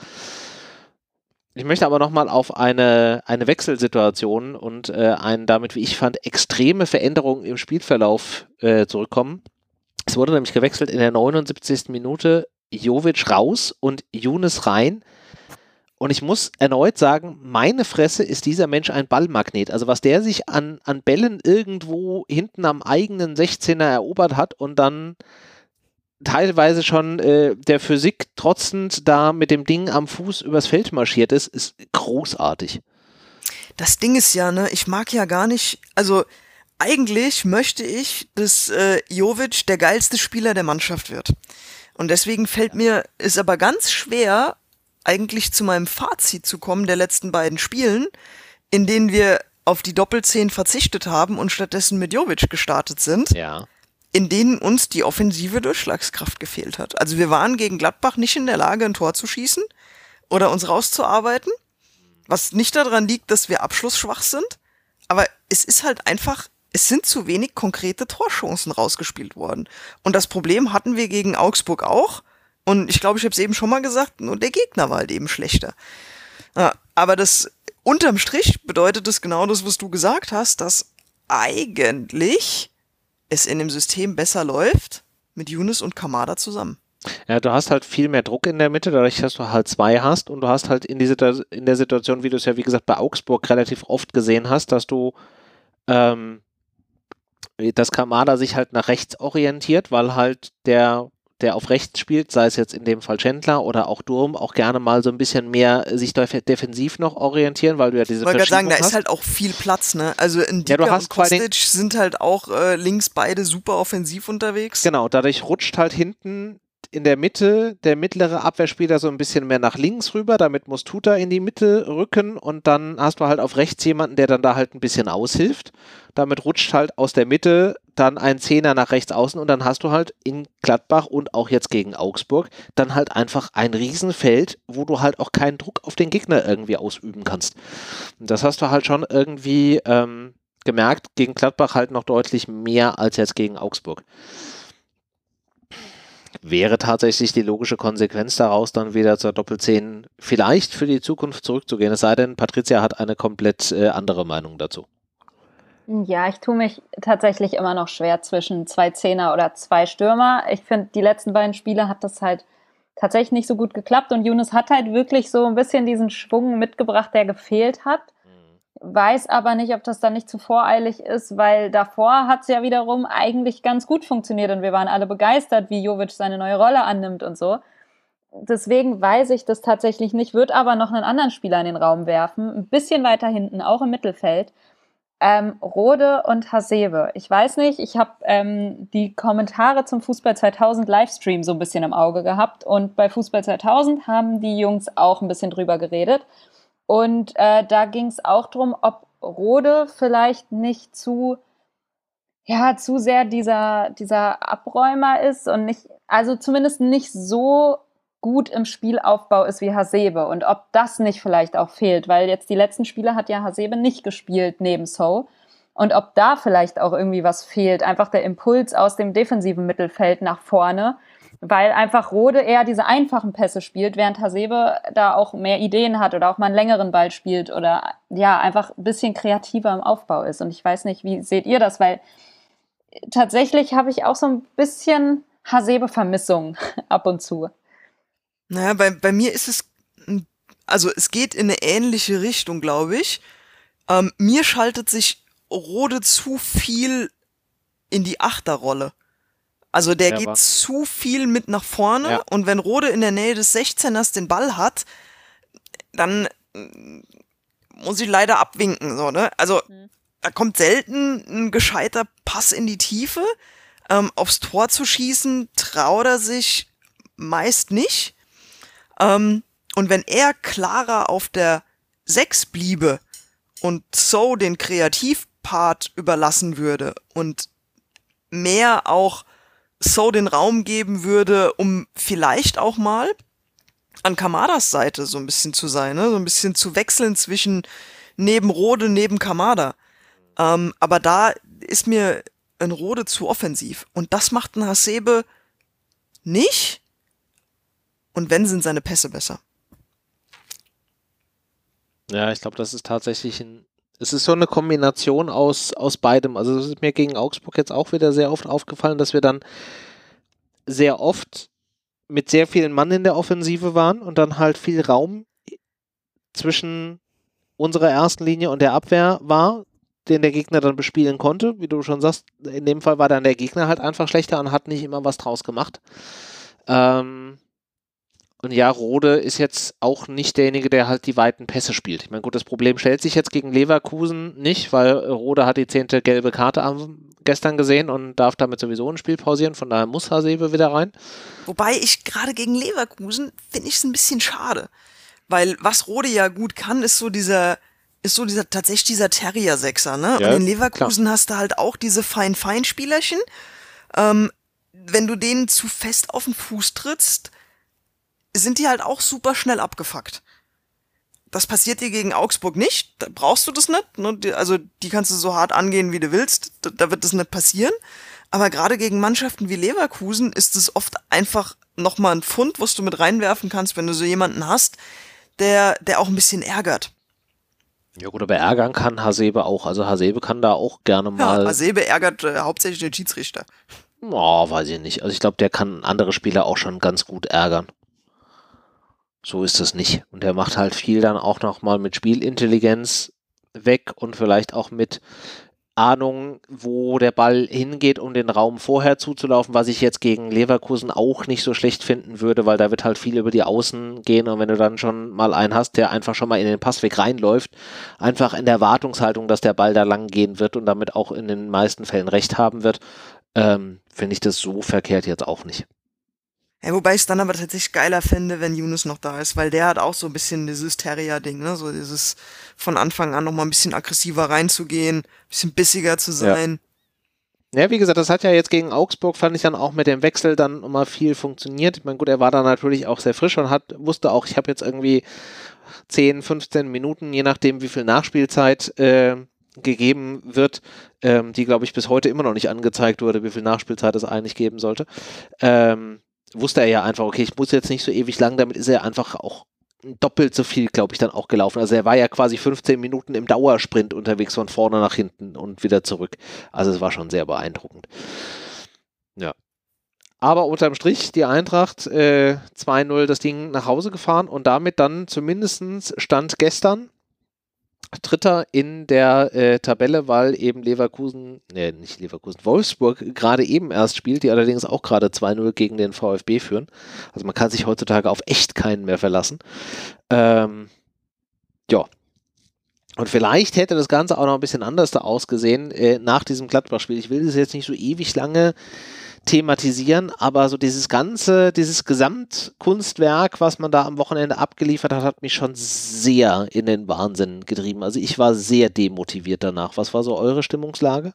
Ich möchte aber nochmal auf eine Wechselsituation und eine damit, wie ich fand, extreme Veränderung im Spielverlauf zurückkommen. Es wurde nämlich gewechselt in der 79. Minute, Jovic raus und Younes rein. Und ich muss erneut sagen, meine Fresse ist dieser Mensch ein Ballmagnet. Also was der sich an Bällen irgendwo hinten am eigenen 16er erobert hat und dann teilweise schon der Physik trotzend da mit dem Ding am Fuß übers Feld marschiert ist großartig. Das Ding ist ja, ne, ich mag ja gar nicht, also eigentlich möchte ich, dass Jovic der geilste Spieler der Mannschaft wird. Und deswegen ist aber ganz schwer, eigentlich zu meinem Fazit zu kommen der letzten beiden Spielen, in denen wir auf die Doppelzehn verzichtet haben und stattdessen mit Jovic gestartet sind. Ja. In denen uns die offensive Durchschlagskraft gefehlt hat. Also wir waren gegen Gladbach nicht in der Lage, ein Tor zu schießen oder uns rauszuarbeiten, was nicht daran liegt, dass wir abschlussschwach sind, aber es ist halt einfach, es sind zu wenig konkrete Torchancen rausgespielt worden. Und das Problem hatten wir gegen Augsburg auch und ich glaube, ich habe es eben schon mal gesagt, nur der Gegner war halt eben schlechter. Aber das unterm Strich bedeutet das genau das, was du gesagt hast, dass eigentlich es in dem System besser läuft mit Younes und Kamada zusammen. Ja, du hast halt viel mehr Druck in der Mitte, dadurch, dass du halt zwei hast und du hast halt in der Situation, wie du es ja wie gesagt bei Augsburg relativ oft gesehen hast, dass du dass Kamada sich halt nach rechts orientiert, weil halt der auf rechts spielt, sei es jetzt in dem Fall Chandler oder auch Durm, auch gerne mal so ein bisschen mehr sich defensiv noch orientieren, weil du ja diese Verschiebung hast. Ich wollte gerade sagen, da hast. ist halt auch viel Platz, ne? Also Ndika und Kostic sind halt auch links beide super offensiv unterwegs. Genau, dadurch rutscht halt hinten in der Mitte der mittlere Abwehrspieler so ein bisschen mehr nach links rüber, damit muss Tuta in die Mitte rücken und dann hast du halt auf rechts jemanden, der dann da halt ein bisschen aushilft. Damit rutscht halt aus der Mitte dann ein Zehner nach rechts außen und dann hast du halt in Gladbach und auch jetzt gegen Augsburg dann halt einfach ein Riesenfeld, wo du halt auch keinen Druck auf den Gegner irgendwie ausüben kannst. Und das hast du halt schon irgendwie gemerkt, gegen Gladbach halt noch deutlich mehr als jetzt gegen Augsburg. Wäre tatsächlich die logische Konsequenz daraus, dann wieder zur Doppel-10 vielleicht für die Zukunft zurückzugehen. Es sei denn, Patricia hat eine komplett andere Meinung dazu. Ja, ich tue mich tatsächlich immer noch schwer zwischen 2 Zehner oder 2 Stürmer. Ich finde, die letzten beiden Spiele hat das halt tatsächlich nicht so gut geklappt und Younes hat halt wirklich so ein bisschen diesen Schwung mitgebracht, der gefehlt hat. Weiß aber nicht, ob das dann nicht zu voreilig ist, weil davor hat es ja wiederum eigentlich ganz gut funktioniert und wir waren alle begeistert, wie Jovic seine neue Rolle annimmt und so. Deswegen weiß ich das tatsächlich nicht, würde aber noch einen anderen Spieler in den Raum werfen, ein bisschen weiter hinten, auch im Mittelfeld. Rode und Hasebe. Ich weiß nicht, ich habe die Kommentare zum Fußball 2000 Livestream so ein bisschen im Auge gehabt und bei Fußball 2000 haben die Jungs auch ein bisschen drüber geredet. Und da ging es auch darum, ob Rode vielleicht nicht zu sehr dieser Abräumer ist und nicht, also zumindest nicht so gut im Spielaufbau ist wie Hasebe und ob das nicht vielleicht auch fehlt, weil jetzt die letzten Spiele hat ja Hasebe nicht gespielt neben So und ob da vielleicht auch irgendwie was fehlt, einfach der Impuls aus dem defensiven Mittelfeld nach vorne, weil einfach Rode eher diese einfachen Pässe spielt, während Hasebe da auch mehr Ideen hat oder auch mal einen längeren Ball spielt oder ja, einfach ein bisschen kreativer im Aufbau ist. Und ich weiß nicht, wie seht ihr das? Weil tatsächlich habe ich auch so ein bisschen Hasebe-Vermissung ab und zu. Naja, bei mir ist es, also es geht in eine ähnliche Richtung, glaube ich. Mir schaltet sich Rode zu viel in die Achterrolle. Also der geht zu viel mit nach vorne und wenn Rode in der Nähe des 16ers den Ball hat, dann muss ich leider abwinken. So, ne? Also da kommt selten ein gescheiter Pass in die Tiefe. Aufs Tor zu schießen, traut er sich meist nicht. Und wenn er klarer auf der 6 bliebe und So den Kreativpart überlassen würde und mehr auch So den Raum geben würde, um vielleicht auch mal an Kamadas Seite so ein bisschen zu sein, ne? So ein bisschen zu wechseln zwischen neben Rode, neben Kamada. Aber da ist mir ein Rode zu offensiv. Und das macht ein Hasebe nicht. Und wenn, sind seine Pässe besser. Ja, ich glaube, das ist tatsächlich es ist so eine Kombination aus beidem. Also es ist mir gegen Augsburg jetzt auch wieder sehr oft aufgefallen, dass wir dann sehr oft mit sehr vielen Mann in der Offensive waren und dann halt viel Raum zwischen unserer ersten Linie und der Abwehr war, den der Gegner dann bespielen konnte. Wie du schon sagst, in dem Fall war dann der Gegner halt einfach schlechter und hat nicht immer was draus gemacht. Und ja, Rode ist jetzt auch nicht derjenige, der halt die weiten Pässe spielt. Ich meine, gut, das Problem stellt sich jetzt gegen Leverkusen nicht, weil Rode hat die 10. gelbe Karte gestern gesehen und darf damit sowieso ein Spiel pausieren, von daher muss Hasebe wieder rein. Wobei ich gerade gegen Leverkusen finde ich es ein bisschen schade, weil was Rode ja gut kann, ist so dieser tatsächlich dieser Terrier-Sechser, ne? Ja, und in Leverkusen klar. Hast du halt auch diese Fein-Fein-Spielerchen. Wenn du denen zu fest auf den Fuß trittst, sind die halt auch super schnell abgefuckt. Das passiert dir gegen Augsburg nicht, da brauchst du das nicht, ne? Also die kannst du so hart angehen, wie du willst, da wird das nicht passieren. Aber gerade gegen Mannschaften wie Leverkusen ist es oft einfach nochmal ein Pfund, was du mit reinwerfen kannst, wenn du so jemanden hast, der auch ein bisschen ärgert. Ja gut, aber ärgern kann Hasebe auch. Also Hasebe kann da auch gerne mal... Ja, Hasebe ärgert hauptsächlich den Schiedsrichter. Oh, weiß ich nicht. Also ich glaube, der kann andere Spieler auch schon ganz gut ärgern. So ist es nicht. Und der macht halt viel dann auch nochmal mit Spielintelligenz weg und vielleicht auch mit Ahnung, wo der Ball hingeht, um den Raum vorher zuzulaufen, was ich jetzt gegen Leverkusen auch nicht so schlecht finden würde, weil da wird halt viel über die Außen gehen und wenn du dann schon mal einen hast, der einfach schon mal in den Passweg reinläuft, einfach in der Erwartungshaltung, dass der Ball da lang gehen wird und damit auch in den meisten Fällen recht haben wird, finde ich das so verkehrt jetzt auch nicht. Ja, wobei ich es dann aber tatsächlich geiler fände, wenn Yunus noch da ist, weil der hat auch so ein bisschen dieses Terrier-Ding, ne? So dieses von Anfang an noch mal ein bisschen aggressiver reinzugehen, ein bisschen bissiger zu sein. Ja, wie gesagt, das hat ja jetzt gegen Augsburg, fand ich dann auch mit dem Wechsel dann immer viel funktioniert. Ich meine, gut, er war da natürlich auch sehr frisch und wusste auch, ich habe jetzt irgendwie 10, 15 Minuten, je nachdem wie viel Nachspielzeit gegeben wird, die, glaube ich, bis heute immer noch nicht angezeigt wurde, wie viel Nachspielzeit es eigentlich geben sollte. Wusste er ja einfach, okay, ich muss jetzt nicht so ewig lang, damit ist er einfach auch doppelt so viel, glaube ich, dann auch gelaufen. Also er war ja quasi 15 Minuten im Dauersprint unterwegs von vorne nach hinten und wieder zurück. Also es war schon sehr beeindruckend. Ja. Aber unterm Strich, die Eintracht 2-0 das Ding nach Hause gefahren und damit dann zumindest Stand gestern Dritter in der Tabelle, weil eben Wolfsburg gerade eben erst spielt, die allerdings auch gerade 2-0 gegen den VfB führen. Also man kann sich heutzutage auf echt keinen mehr verlassen. Ja. Und vielleicht hätte das Ganze auch noch ein bisschen anders da ausgesehen nach diesem Gladbach-Spiel. Ich will das jetzt nicht so ewig lange thematisieren, aber so dieses Gesamtkunstwerk, was man da am Wochenende abgeliefert hat, hat mich schon sehr in den Wahnsinn getrieben. Also ich war sehr demotiviert danach. Was war so eure Stimmungslage?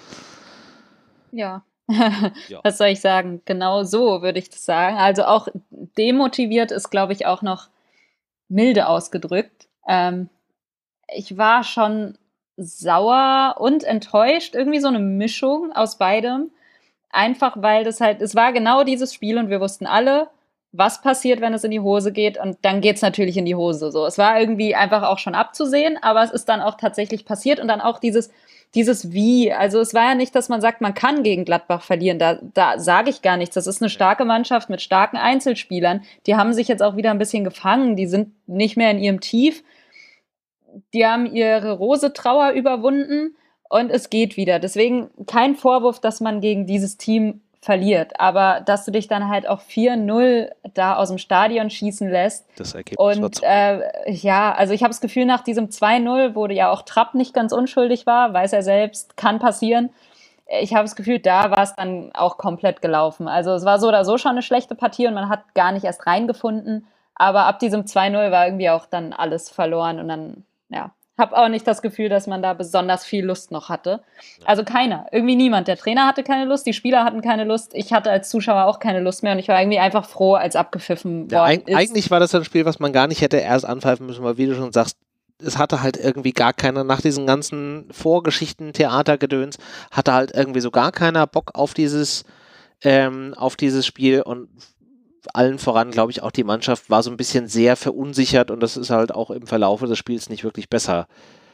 Ja. Was soll ich sagen? Genau so würde ich das sagen. Also auch demotiviert ist, glaube ich, auch noch milde ausgedrückt. Ich war schon sauer und enttäuscht, irgendwie so eine Mischung aus beidem. Einfach, weil es war genau dieses Spiel und wir wussten alle, was passiert, wenn es in die Hose geht und dann geht es natürlich in die Hose. So, es war irgendwie einfach auch schon abzusehen, aber es ist dann auch tatsächlich passiert und dann auch dieses Wie. Also es war ja nicht, dass man sagt, man kann gegen Gladbach verlieren. Da sage ich gar nichts. Das ist eine starke Mannschaft mit starken Einzelspielern. Die haben sich jetzt auch wieder ein bisschen gefangen. Die sind nicht mehr in ihrem Tief. Die haben ihre Rose-Trauer überwunden. Und es geht wieder. Deswegen kein Vorwurf, dass man gegen dieses Team verliert. Aber dass du dich dann halt auch 4-0 da aus dem Stadion schießen lässt. Das Ergebnis und also ich habe das Gefühl, nach diesem 2-0, wo ja auch Trapp nicht ganz unschuldig war, weiß er selbst, kann passieren. Ich habe das Gefühl, da war es dann auch komplett gelaufen. Also es war so oder so schon eine schlechte Partie und man hat gar nicht erst reingefunden. Aber ab diesem 2-0 war irgendwie auch dann alles verloren und dann, ja. Habe auch nicht das Gefühl, dass man da besonders viel Lust noch hatte. Also keiner, irgendwie niemand. Der Trainer hatte keine Lust, die Spieler hatten keine Lust. Ich hatte als Zuschauer auch keine Lust mehr und ich war irgendwie einfach froh, als abgepfiffen worden ist. Eigentlich war das ein Spiel, was man gar nicht hätte erst anpfeifen müssen, weil wie du schon sagst, es hatte halt irgendwie gar keiner, nach diesen ganzen Vorgeschichten, Theatergedöns, hatte halt irgendwie so gar keiner Bock auf dieses Spiel und allen voran, glaube ich, auch die Mannschaft war so ein bisschen sehr verunsichert und das ist halt auch im Verlaufe des Spiels nicht wirklich besser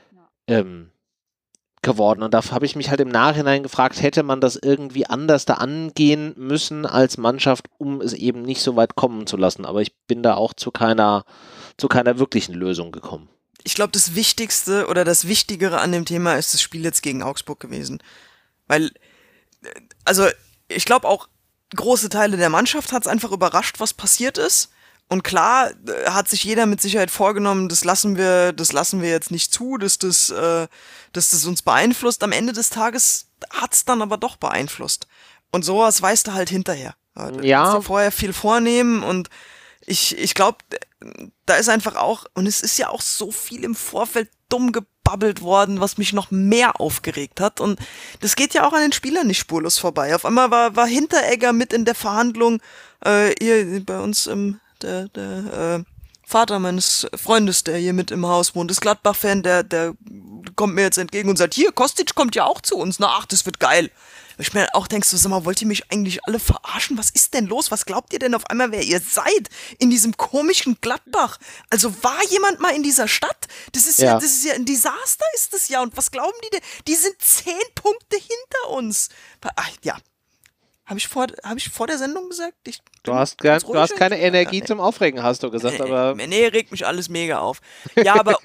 geworden. Und da habe ich mich halt im Nachhinein gefragt, hätte man das irgendwie anders da angehen müssen als Mannschaft, um es eben nicht so weit kommen zu lassen. Aber ich bin da auch zu keiner wirklichen Lösung gekommen. Ich glaube, das Wichtigste oder das Wichtigere an dem Thema ist das Spiel jetzt gegen Augsburg gewesen. Weil, also ich glaube auch, große Teile der Mannschaft hat es einfach überrascht, was passiert ist. Und klar hat sich jeder mit Sicherheit vorgenommen, das lassen wir jetzt nicht zu, dass das uns beeinflusst. Am Ende des Tages hat es dann aber doch beeinflusst. Und sowas weißt du halt hinterher. Du kannst dir vorher viel vornehmen und ich glaube, da ist einfach auch, und es ist ja auch so viel im Vorfeld dumm gebabbelt worden, was mich noch mehr aufgeregt hat. Und das geht ja auch an den Spielern nicht spurlos vorbei. Auf einmal war Hinteregger mit in der Verhandlung, hier bei uns der Vater meines Freundes, der hier mit im Haus wohnt, ist Gladbach-Fan, der kommt mir jetzt entgegen und sagt, hier, Kostic kommt ja auch zu uns. Na, ach, das wird geil. Ich mir auch denkst, sag mal, wollt ihr mich eigentlich alle verarschen? Was ist denn los? Was glaubt ihr denn auf einmal, wer ihr seid? In diesem komischen Gladbach. Also war jemand mal in dieser Stadt? Das ist ja ein Desaster, ist das ja. Und was glauben die denn? Die sind 10 Punkte hinter uns. Ach, ja. Habe ich vor der Sendung gesagt? Du hast keine Energie zum Aufregen, hast du gesagt, aber... Nee, regt mich alles mega auf. Ja, aber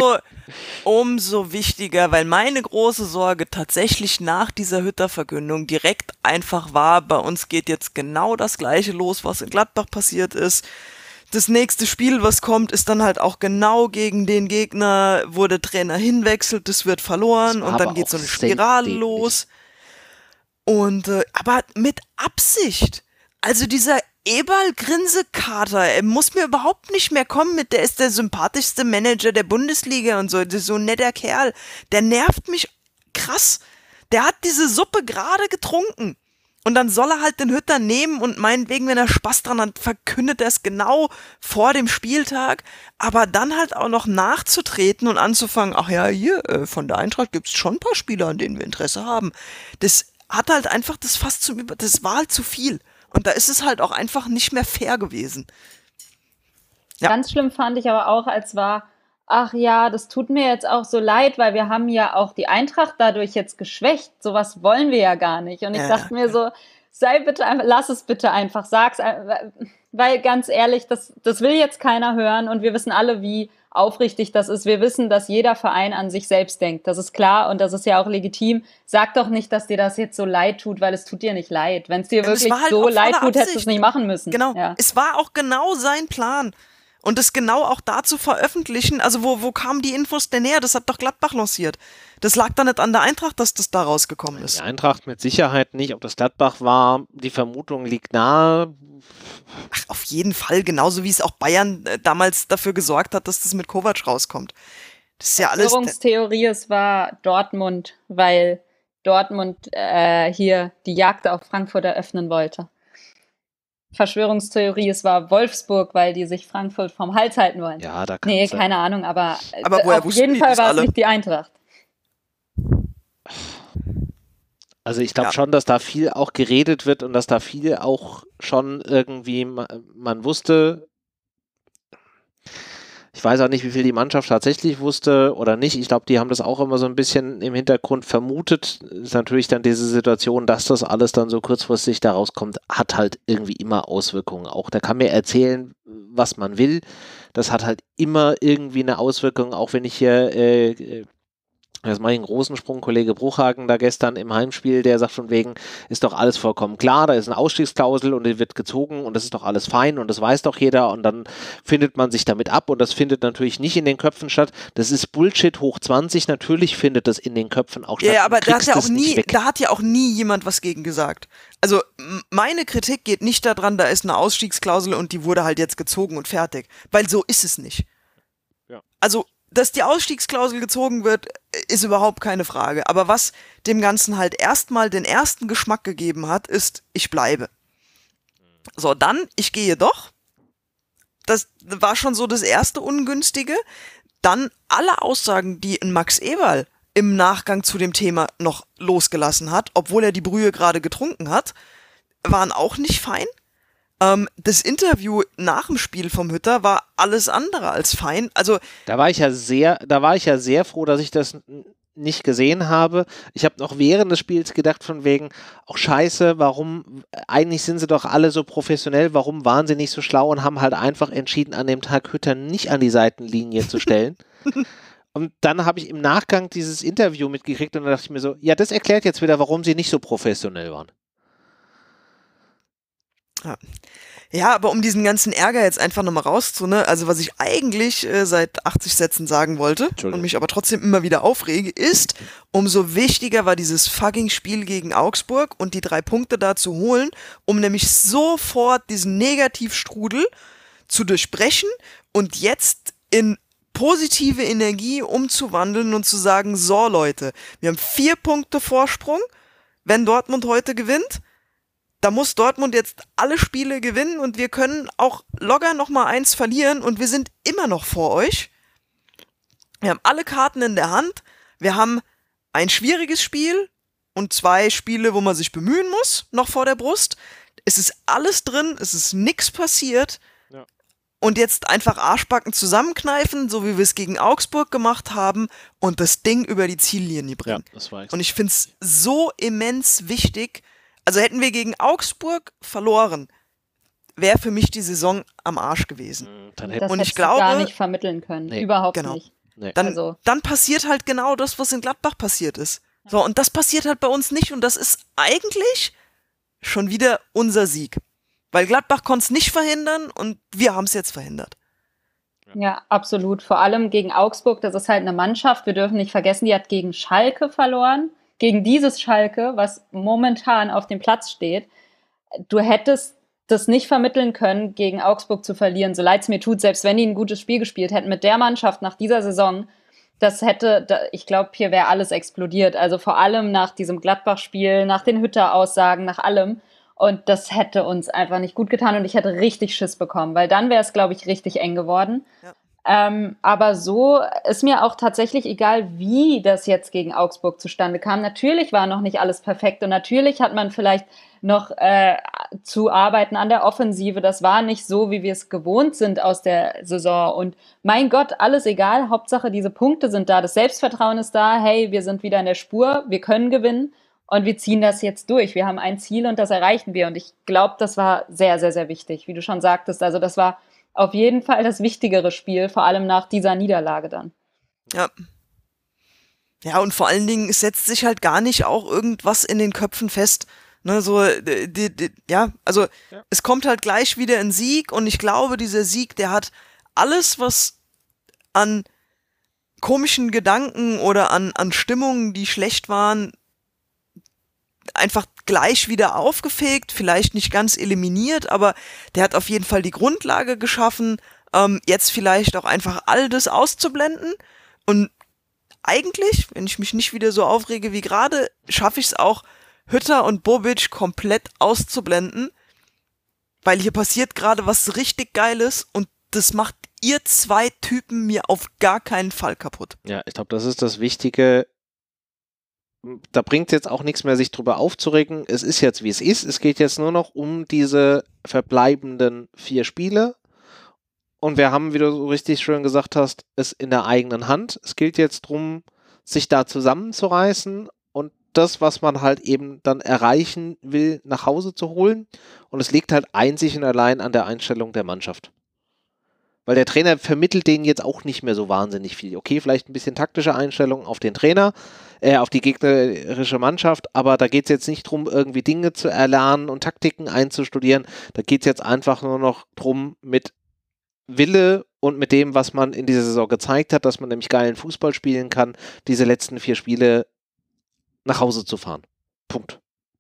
umso wichtiger, weil meine große Sorge tatsächlich nach dieser Hütter-Verkündung direkt einfach war, bei uns geht jetzt genau das Gleiche los, was in Gladbach passiert ist. Das nächste Spiel, was kommt, ist dann halt auch genau gegen den Gegner, wo der Trainer hinwechselt, das wird verloren und dann geht so eine Spirale los. Und, aber mit Absicht. Also dieser Eberl-Grinse-Kater, er muss mir überhaupt nicht mehr kommen mit, der ist der sympathischste Manager der Bundesliga und so, das ist so ein netter Kerl. Der nervt mich krass. Der hat diese Suppe gerade getrunken. Und dann soll er halt den Hütter nehmen und meinetwegen, wenn er Spaß dran hat, verkündet er es genau vor dem Spieltag. Aber dann halt auch noch nachzutreten und anzufangen, ach ja, hier, von der Eintracht gibt's schon ein paar Spieler, an denen wir Interesse haben. Das hat halt einfach das war halt zu viel. Und da ist es halt auch einfach nicht mehr fair gewesen. Ja. Ganz schlimm fand ich aber auch, als war, ach ja, das tut mir jetzt auch so leid, weil wir haben ja auch die Eintracht dadurch jetzt geschwächt. Sowas wollen wir ja gar nicht. Und ich dachte mir so, lass es bitte einfach, sag's, weil ganz ehrlich, das will jetzt keiner hören und wir wissen alle, wie aufrichtig das ist. Wir wissen, dass jeder Verein an sich selbst denkt. Das ist klar und das ist ja auch legitim. Sag doch nicht, dass dir das jetzt so leid tut, weil es tut dir nicht leid. Wenn es dir wirklich halt so leid tut, hättest du es nicht machen müssen. Genau, ja. Es war auch genau sein Plan. Und das genau auch da zu veröffentlichen, also wo kamen die Infos denn her? Das hat doch Gladbach lanciert. Das lag da nicht an der Eintracht, dass das da rausgekommen ist. Die Eintracht mit Sicherheit nicht. Ob das Gladbach war, die Vermutung liegt nahe. Ach, auf jeden Fall, genauso wie es auch Bayern damals dafür gesorgt hat, dass das mit Kovac rauskommt. Das ist ja alles... Verschwörungstheorie, es war Dortmund, weil Dortmund hier die Jagd auf Frankfurt eröffnen wollte. Verschwörungstheorie, es war Wolfsburg, weil die sich Frankfurt vom Hals halten wollen. Ja, da kann keine Ahnung, aber woher auf jeden Fall war es nicht die Eintracht. Also ich glaube schon, dass da viel auch geredet wird und dass da viel auch schon irgendwie man wusste. Ich weiß auch nicht, wie viel die Mannschaft tatsächlich wusste oder nicht. Ich glaube, die haben das auch immer so ein bisschen im Hintergrund vermutet. Ist natürlich dann diese Situation, dass das alles dann so kurzfristig da rauskommt, hat halt irgendwie immer Auswirkungen. Auch da kann mir erzählen, was man will. Das hat halt immer irgendwie eine Auswirkung, auch wenn ich hier das mache ich einen großen Sprung, Kollege Bruchhagen da gestern im Heimspiel, der sagt von wegen, ist doch alles vollkommen klar, da ist eine Ausstiegsklausel und die wird gezogen und das ist doch alles fein und das weiß doch jeder und dann findet man sich damit ab und das findet natürlich nicht in den Köpfen statt. Das ist Bullshit hoch 20, natürlich findet das in den Köpfen auch statt. Ja, aber da hat ja auch nie jemand was gegen gesagt. Also meine Kritik geht nicht daran, da ist eine Ausstiegsklausel und die wurde halt jetzt gezogen und fertig, weil so ist es nicht. Ja. Also dass die Ausstiegsklausel gezogen wird, ist überhaupt keine Frage. Aber was dem Ganzen halt erstmal den ersten Geschmack gegeben hat, ist, ich bleibe. So, dann, ich gehe doch. Das war schon so das erste Ungünstige. Dann alle Aussagen, die ein Max Eberl im Nachgang zu dem Thema noch losgelassen hat, obwohl er die Brühe gerade getrunken hat, waren auch nicht fein. Das Interview nach dem Spiel vom Hütter war alles andere als fein. Also da war ich ja sehr froh, dass ich das nicht gesehen habe. Ich habe noch während des Spiels gedacht von wegen, auch scheiße, warum, eigentlich sind sie doch alle so professionell, warum waren sie nicht so schlau und haben halt einfach entschieden, an dem Tag Hütter nicht an die Seitenlinie zu stellen. Und dann habe ich im Nachgang dieses Interview mitgekriegt und dann dachte ich mir so, ja, das erklärt jetzt wieder, warum sie nicht so professionell waren. Ja, aber um diesen ganzen Ärger jetzt einfach nochmal also was ich eigentlich seit 80 Sätzen sagen wollte und mich aber trotzdem immer wieder aufrege, ist, umso wichtiger war dieses fucking Spiel gegen Augsburg und die 3 Punkte da zu holen, um nämlich sofort diesen Negativstrudel zu durchbrechen und jetzt in positive Energie umzuwandeln und zu sagen, so Leute, wir haben 4 Punkte Vorsprung, wenn Dortmund heute gewinnt. Da muss Dortmund jetzt alle Spiele gewinnen und wir können auch locker nochmal 1 verlieren und wir sind immer noch vor euch. Wir haben alle Karten in der Hand. Wir haben ein schwieriges Spiel und 2 Spiele, wo man sich bemühen muss, noch vor der Brust. Es ist alles drin, es ist nichts passiert. Ja. Und jetzt einfach Arschbacken zusammenkneifen, so wie wir es gegen Augsburg gemacht haben und das Ding über die Ziellinie bringen. Ja, das war und ich finde es so immens wichtig, Also hätten wir gegen Augsburg verloren, wäre für mich die Saison am Arsch gewesen. Dann Das hätten Und ich hättest du gar glaube- nicht vermitteln können. Nee, Überhaupt genau. nicht. nee. Dann passiert halt genau das, was in Gladbach passiert ist. So, und das passiert halt bei uns nicht und das ist eigentlich schon wieder unser Sieg. Weil Gladbach konnte es nicht verhindern und wir haben es jetzt verhindert. Ja, absolut. Vor allem gegen Augsburg, das ist halt eine Mannschaft, wir dürfen nicht vergessen, die hat gegen Schalke verloren. Gegen dieses Schalke, was momentan auf dem Platz steht. Du hättest das nicht vermitteln können, gegen Augsburg zu verlieren, so leid es mir tut, selbst wenn die ein gutes Spiel gespielt hätten mit der Mannschaft nach dieser Saison. Ich glaube, hier wäre alles explodiert. Also vor allem nach diesem Gladbach-Spiel, nach den Hütter-Aussagen, nach allem. Und das hätte uns einfach nicht gut getan und ich hätte richtig Schiss bekommen, weil dann wäre es, glaube ich, richtig eng geworden. Ja. Aber so ist mir auch tatsächlich egal, wie das jetzt gegen Augsburg zustande kam. Natürlich war noch nicht alles perfekt und natürlich hat man vielleicht noch zu arbeiten an der Offensive. Das war nicht so, wie wir es gewohnt sind aus der Saison. Und mein Gott, alles egal. Hauptsache, diese Punkte sind da. Das Selbstvertrauen ist da. Hey, wir sind wieder in der Spur. Wir können gewinnen. Und wir ziehen das jetzt durch. Wir haben ein Ziel und das erreichen wir. Und ich glaube, das war sehr, sehr, sehr wichtig, wie du schon sagtest. Also das war auf jeden Fall das wichtigere Spiel, vor allem nach dieser Niederlage dann. Ja. Ja, und vor allen Dingen, es setzt sich halt gar nicht auch irgendwas in den Köpfen fest. Ne, so, es kommt halt gleich wieder ein Sieg und ich glaube, dieser Sieg, der hat alles, was an komischen Gedanken oder an Stimmungen, die schlecht waren, einfach gleich wieder aufgefegt, vielleicht nicht ganz eliminiert, aber der hat auf jeden Fall die Grundlage geschaffen, jetzt vielleicht auch einfach all das auszublenden und eigentlich, wenn ich mich nicht wieder so aufrege wie gerade, schaffe ich es auch, Hütter und Bobic komplett auszublenden, weil hier passiert gerade was richtig Geiles und das macht ihr zwei Typen mir auf gar keinen Fall kaputt. Ja, ich glaube, das ist das Wichtige. Da bringt es jetzt auch nichts mehr, sich drüber aufzuregen. Es ist jetzt, wie es ist. Es geht jetzt nur noch um diese verbleibenden 4 Spiele. Und wir haben, wie du so richtig schön gesagt hast, es in der eigenen Hand. Es gilt jetzt darum, sich da zusammenzureißen und das, was man halt eben dann erreichen will, nach Hause zu holen. Und es liegt halt einzig und allein an der Einstellung der Mannschaft. Weil der Trainer vermittelt denen jetzt auch nicht mehr so wahnsinnig viel. Okay, vielleicht ein bisschen taktische Einstellung auf den Trainer, auf die gegnerische Mannschaft, aber da geht es jetzt nicht darum, irgendwie Dinge zu erlernen und Taktiken einzustudieren. Da geht es jetzt einfach nur noch darum, mit Wille und mit dem, was man in dieser Saison gezeigt hat, dass man nämlich geilen Fußball spielen kann, diese letzten 4 Spiele nach Hause zu fahren. Punkt.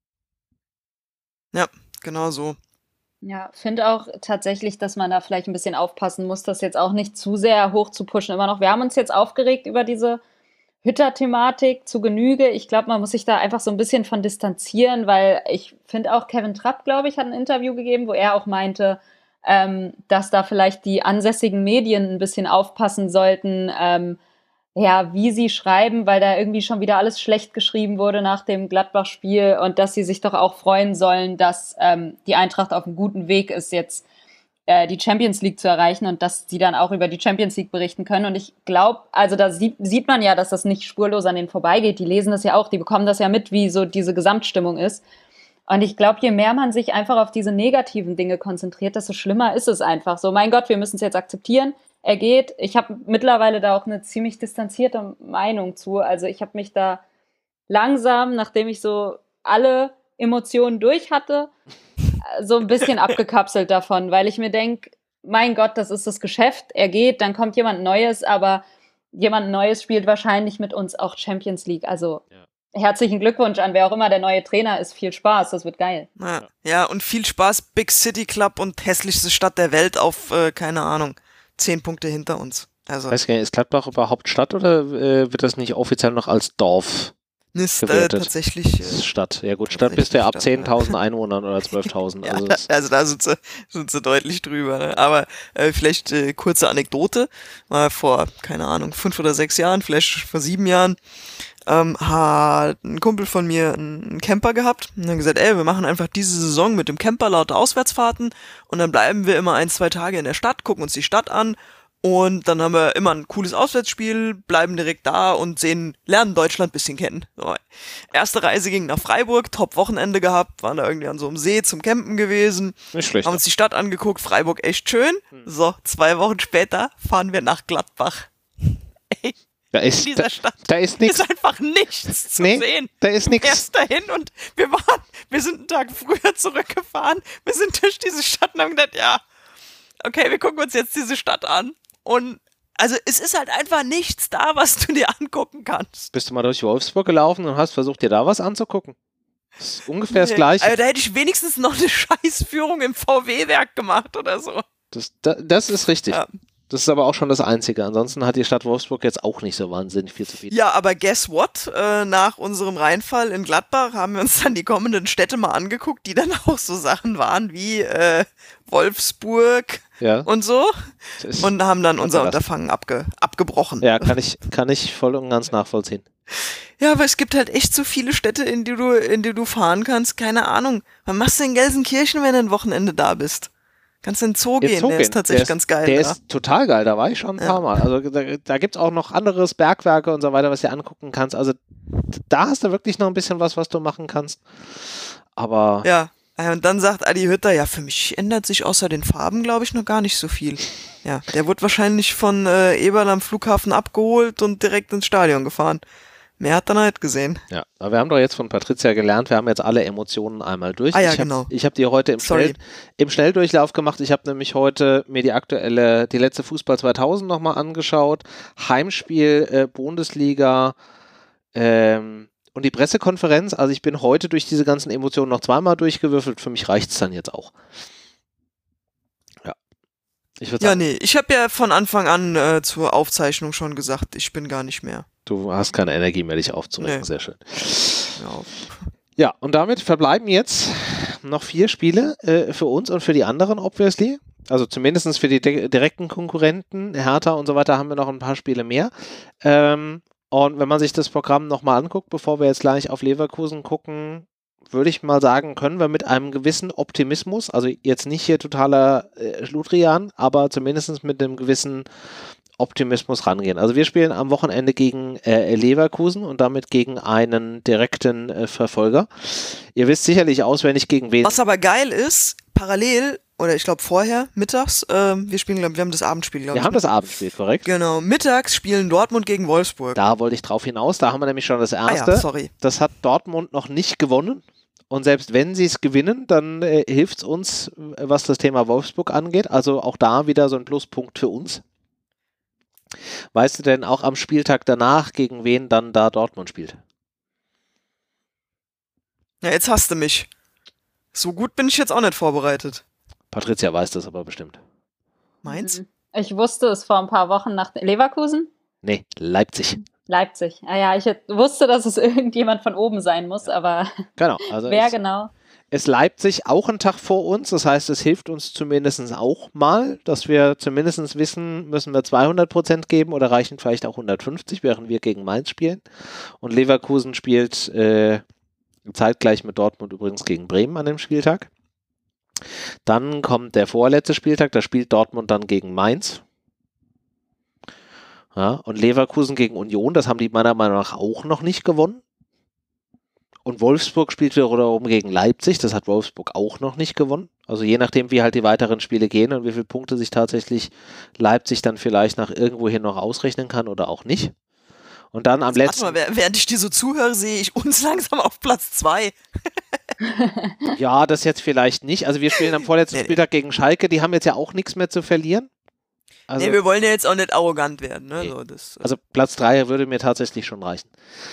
Ja, genau so. Ja, finde auch tatsächlich, dass man da vielleicht ein bisschen aufpassen muss, das jetzt auch nicht zu sehr hoch zu pushen. Immer noch, wir haben uns jetzt aufgeregt über diese Hütter-Thematik zu Genüge. Ich glaube, man muss sich da einfach so ein bisschen von distanzieren, weil ich finde auch Kevin Trapp, glaube ich, hat ein Interview gegeben, wo er auch meinte, dass da vielleicht die ansässigen Medien ein bisschen aufpassen sollten, wie sie schreiben, weil da irgendwie schon wieder alles schlecht geschrieben wurde nach dem Gladbach-Spiel und dass sie sich doch auch freuen sollen, dass die Eintracht auf einem guten Weg ist, jetzt die Champions League zu erreichen und dass sie dann auch über die Champions League berichten können. Und ich glaube, also da sieht man ja, dass das nicht spurlos an denen vorbeigeht. Die lesen das ja auch, die bekommen das ja mit, wie so diese Gesamtstimmung ist. Und ich glaube, je mehr man sich einfach auf diese negativen Dinge konzentriert, desto schlimmer ist es einfach. So, mein Gott, wir müssen es jetzt akzeptieren. Er geht. Ich habe mittlerweile da auch eine ziemlich distanzierte Meinung zu. Also ich habe mich da langsam, nachdem ich so alle Emotionen durch hatte, so ein bisschen abgekapselt davon, weil ich mir denke, mein Gott, das ist das Geschäft. Er geht, dann kommt jemand Neues, aber jemand Neues spielt wahrscheinlich mit uns auch Champions League. Also herzlichen Glückwunsch an wer auch immer der neue Trainer ist. Viel Spaß, das wird geil. Ja, und viel Spaß, Big City Club und hässlichste Stadt der Welt auf, keine Ahnung, 10 Punkte hinter uns. Also, weiß gar nicht, ist Gladbach überhaupt Stadt oder wird das nicht offiziell noch als Dorf ist gewertet? tatsächlich Stadt. Ja gut, Stadt bist du ja ab 10.000 Einwohnern oder 12.000. Ja, Also da sind sie deutlich drüber. Ne? Aber vielleicht kurze Anekdote. Mal vor, keine Ahnung, 5 oder 6 Jahren, vielleicht vor 7 Jahren, hat ein Kumpel von mir einen Camper gehabt und dann gesagt, wir machen einfach diese Saison mit dem Camper lauter Auswärtsfahrten und dann bleiben wir immer 1-2 Tage in der Stadt, gucken uns die Stadt an Und dann haben wir immer ein cooles Auswärtsspiel, bleiben direkt da und lernen Deutschland ein bisschen kennen. So. Erste Reise ging nach Freiburg, Top-Wochenende gehabt, waren da irgendwie an so einem See zum Campen gewesen. Nicht schlecht. Haben uns die Stadt angeguckt, Freiburg echt schön. So, 2 Wochen später fahren wir nach Gladbach. Ey, Da ist, in dieser Stadt da ist nichts. ist einfach nichts zu sehen. Da ist nichts. Erst dahin und wir sind einen Tag früher zurückgefahren. Wir sind durch diese Stadt und haben gedacht, ja, okay, wir gucken uns jetzt diese Stadt an. Und also es ist halt einfach nichts da, was du dir angucken kannst. Bist du mal durch Wolfsburg gelaufen und hast versucht, dir da was anzugucken? Das ist ungefähr das Gleiche. Also da hätte ich wenigstens noch eine Scheißführung im VW-Werk gemacht oder so. Das ist richtig. Ja. Das ist aber auch schon das Einzige. Ansonsten hat die Stadt Wolfsburg jetzt auch nicht so wahnsinnig viel zu bieten. Ja, aber guess what? Nach unserem Reinfall in Gladbach haben wir uns dann die kommenden Städte mal angeguckt, die dann auch so Sachen waren wie Wolfsburg und so. Und haben dann unser Unterfangen abgebrochen. Ja, kann ich voll und ganz nachvollziehen. Ja, aber es gibt halt echt so viele Städte, in die du fahren kannst. Keine Ahnung. Was machst du in Gelsenkirchen, wenn du ein Wochenende da bist? Kannst du in den Zoo gehen, der ist tatsächlich ganz geil. Der ist total geil, da war ich schon ein paar Mal. Also da gibt es auch noch anderes Bergwerke und so weiter, was du dir angucken kannst. Also da hast du wirklich noch ein bisschen was du machen kannst. Aber... Ja, und dann sagt Adi Hütter, ja, für mich ändert sich außer den Farben, glaube ich, noch gar nicht so viel. Ja, der wurde wahrscheinlich von Eberl am Flughafen abgeholt und direkt ins Stadion gefahren. Mehr hat er nicht gesehen. Ja, aber wir haben doch jetzt von Patricia gelernt, wir haben jetzt alle Emotionen einmal durch. Genau. Ich habe die heute im Schnelldurchlauf gemacht. Ich habe nämlich heute mir die letzte Fußball 2000 nochmal angeschaut. Heimspiel, Bundesliga und die Pressekonferenz. Also ich bin heute durch diese ganzen Emotionen noch zweimal durchgewürfelt. Für mich reicht es dann jetzt auch. Ja. Ich würde sagen, ich habe ja von Anfang an zur Aufzeichnung schon gesagt, ich bin gar nicht mehr. du hast keine Energie mehr, dich aufzuregen. Nee. Sehr schön. Ja. Ja, und damit verbleiben jetzt noch 4 Spiele für uns und für die anderen, obviously. Also zumindest für die direkten Konkurrenten, Hertha und so weiter, haben wir noch ein paar Spiele mehr. Und wenn man sich das Programm nochmal anguckt, bevor wir jetzt gleich auf Leverkusen gucken, würde ich mal sagen, können wir mit einem gewissen Optimismus, also jetzt nicht hier totaler Schludrian, aber zumindest mit einem gewissen Optimismus rangehen. Also wir spielen am Wochenende gegen Leverkusen und damit gegen einen direkten Verfolger. Ihr wisst sicherlich auswendig gegen wen. Was aber geil ist, parallel, oder ich glaube vorher, mittags, wir haben das Abendspiel, glaube ich. Wir haben das Abendspiel, korrekt? Genau, mittags spielen Dortmund gegen Wolfsburg. Da wollte ich drauf hinaus, da haben wir nämlich schon das erste. Sorry. Das hat Dortmund noch nicht gewonnen. Und selbst wenn sie es gewinnen, dann hilft es uns, was das Thema Wolfsburg angeht. Also auch da wieder so ein Pluspunkt für uns. Weißt du denn auch am Spieltag danach, gegen wen dann da Dortmund spielt? Ja, jetzt hast du mich. So gut bin ich jetzt auch nicht vorbereitet. Patricia weiß das aber bestimmt. Mainz? Ich wusste es vor ein paar Wochen nach Leverkusen. Nee, Leipzig. Leipzig. Ja, ich wusste, dass es irgendjemand von oben sein muss, aber genau, also wer genau? Ist Leipzig auch ein Tag vor uns, das heißt, es hilft uns zumindest auch mal, dass wir zumindest wissen, müssen wir 200% geben oder reichen vielleicht auch 150, während wir gegen Mainz spielen. Und Leverkusen spielt zeitgleich mit Dortmund übrigens gegen Bremen an dem Spieltag. Dann kommt der vorletzte Spieltag, da spielt Dortmund dann gegen Mainz. Ja, und Leverkusen gegen Union, das haben die meiner Meinung nach auch noch nicht gewonnen. Und Wolfsburg spielt wiederum gegen Leipzig, das hat Wolfsburg auch noch nicht gewonnen. Also je nachdem, wie halt die weiteren Spiele gehen und wie viele Punkte sich tatsächlich Leipzig dann vielleicht nach irgendwohin noch ausrechnen kann oder auch nicht. Und dann am letzten... Warte mal, während ich dir so zuhöre, sehe ich uns langsam auf Platz 2. Ja, das jetzt vielleicht nicht. Also wir spielen am vorletzten Spieltag gegen Schalke, die haben jetzt ja auch nichts mehr zu verlieren. Also, wir wollen ja jetzt auch nicht arrogant werden. Ne? Nee. Also Platz 3 würde mir tatsächlich schon reichen.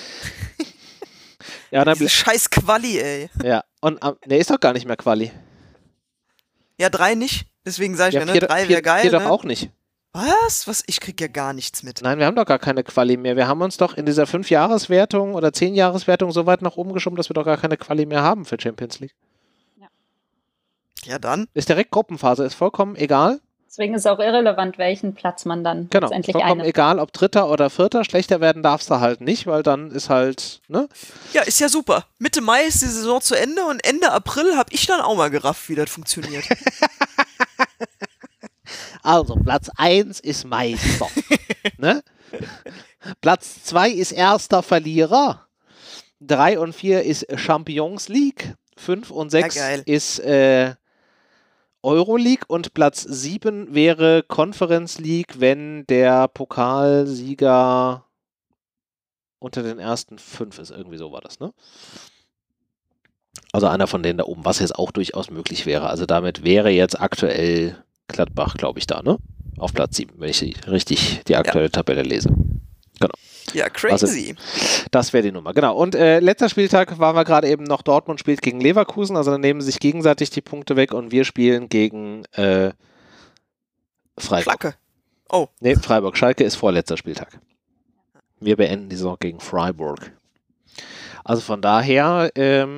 Ja, dann diese scheiß Quali, ey. Ja, und ist doch gar nicht mehr Quali. Ja, 3 nicht. Deswegen sage ich ja, ne? 3 wäre geil. 4 ne? doch auch nicht. Was? Ich krieg ja gar nichts mit. Nein, wir haben doch gar keine Quali mehr. Wir haben uns doch in dieser 5-Jahres-Wertung oder 10-Jahres-Wertung so weit nach oben geschoben, dass wir doch gar keine Quali mehr haben für Champions League. Ja, dann. Ist direkt Gruppenphase, ist vollkommen egal. Deswegen ist es auch irrelevant, welchen Platz man dann letztendlich vollkommen egal, ob Dritter oder Vierter, schlechter werden darfst du halt nicht, weil dann ist halt, ne? Ja, ist ja super. Mitte Mai ist die Saison zu Ende und Ende April habe ich dann auch mal gerafft, wie das funktioniert. Also, Platz 1 ist Meister. Ne? Platz 2 ist erster Verlierer. 3 und 4 ist Champions League. 5 und 6 ist Euroleague. Und Platz 7 wäre Conference League, wenn der Pokalsieger unter den ersten 5 ist. Irgendwie so war das, ne? Also einer von denen da oben, was jetzt auch durchaus möglich wäre. Also damit wäre jetzt aktuell Gladbach, glaube ich, da, ne? Auf Platz 7, wenn ich richtig die aktuelle Tabelle lese. Genau. Ja, crazy. Also, das wäre die Nummer, genau. Und letzter Spieltag waren wir gerade eben noch, Dortmund spielt gegen Leverkusen, also dann nehmen sich gegenseitig die Punkte weg und wir spielen gegen Freiburg. Schalke. Oh. Nee, Freiburg. Schalke ist vorletzter Spieltag. Wir beenden die Saison gegen Freiburg. Also von daher,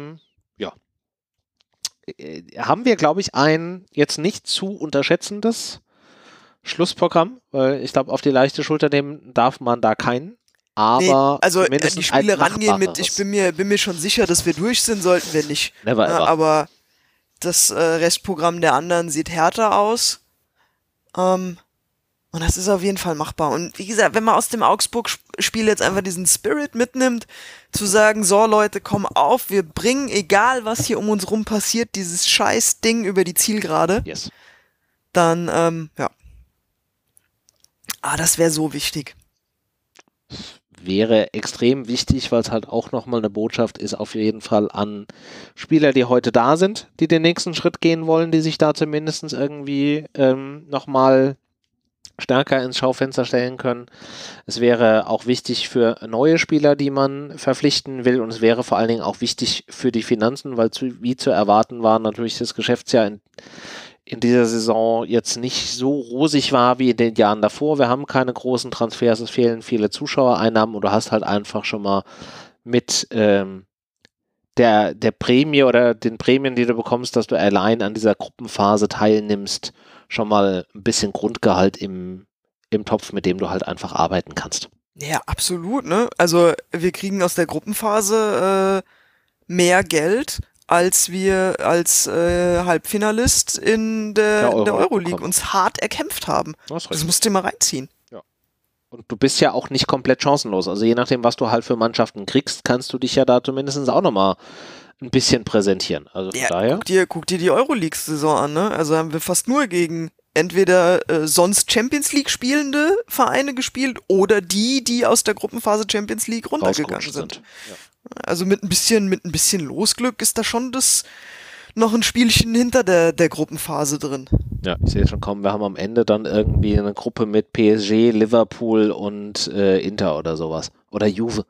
haben wir, glaube ich, ein jetzt nicht zu unterschätzendes Schlussprogramm, weil ich glaube, auf die leichte Schulter nehmen darf man da keinen. Aber also die Spiele rangehen mit, ich bin mir schon sicher, dass wir durch sind, sollten wir nicht. Never ever. Aber das Restprogramm der anderen sieht härter aus. Und das ist auf jeden Fall machbar. Und wie gesagt, wenn man aus dem Augsburg-Spiel jetzt einfach diesen Spirit mitnimmt, zu sagen, so Leute, komm auf, wir bringen, egal was hier um uns rum passiert, dieses scheiß Ding über die Zielgerade, Yes. dann, das wäre so wichtig. Wäre extrem wichtig, weil es halt auch nochmal eine Botschaft ist, auf jeden Fall an Spieler, die heute da sind, die den nächsten Schritt gehen wollen, die sich da zumindest irgendwie nochmal stärker ins Schaufenster stellen können. Es wäre auch wichtig für neue Spieler, die man verpflichten will, und es wäre vor allen Dingen auch wichtig für die Finanzen, weil wie zu erwarten war natürlich das Geschäftsjahr in dieser Saison jetzt nicht so rosig war wie in den Jahren davor. Wir haben keine großen Transfers, es fehlen viele Zuschauereinnahmen und du hast halt einfach schon mal mit der Prämie oder den Prämien, die du bekommst, dass du allein an dieser Gruppenphase teilnimmst, schon mal ein bisschen Grundgehalt im Topf, mit dem du halt einfach arbeiten kannst. Ja, absolut, ne? Also wir kriegen aus der Gruppenphase mehr Geld, als wir als Halbfinalist in der Euroleague uns hart erkämpft haben. Das musst du dir mal reinziehen. Ja. Und du bist ja auch nicht komplett chancenlos. Also je nachdem, was du halt für Mannschaften kriegst, kannst du dich ja da zumindest auch nochmal ein bisschen präsentieren. Also von daher. Guck dir die Euroleague-Saison an, ne? Also haben wir fast nur gegen entweder sonst Champions League spielende Vereine gespielt oder die aus der Gruppenphase Champions League runtergegangen sind. Ja. Also mit ein bisschen Losglück ist da schon noch ein Spielchen hinter der Gruppenphase drin. Ja, ich sehe schon kommen, wir haben am Ende dann irgendwie eine Gruppe mit PSG, Liverpool und Inter oder sowas. Oder Juve.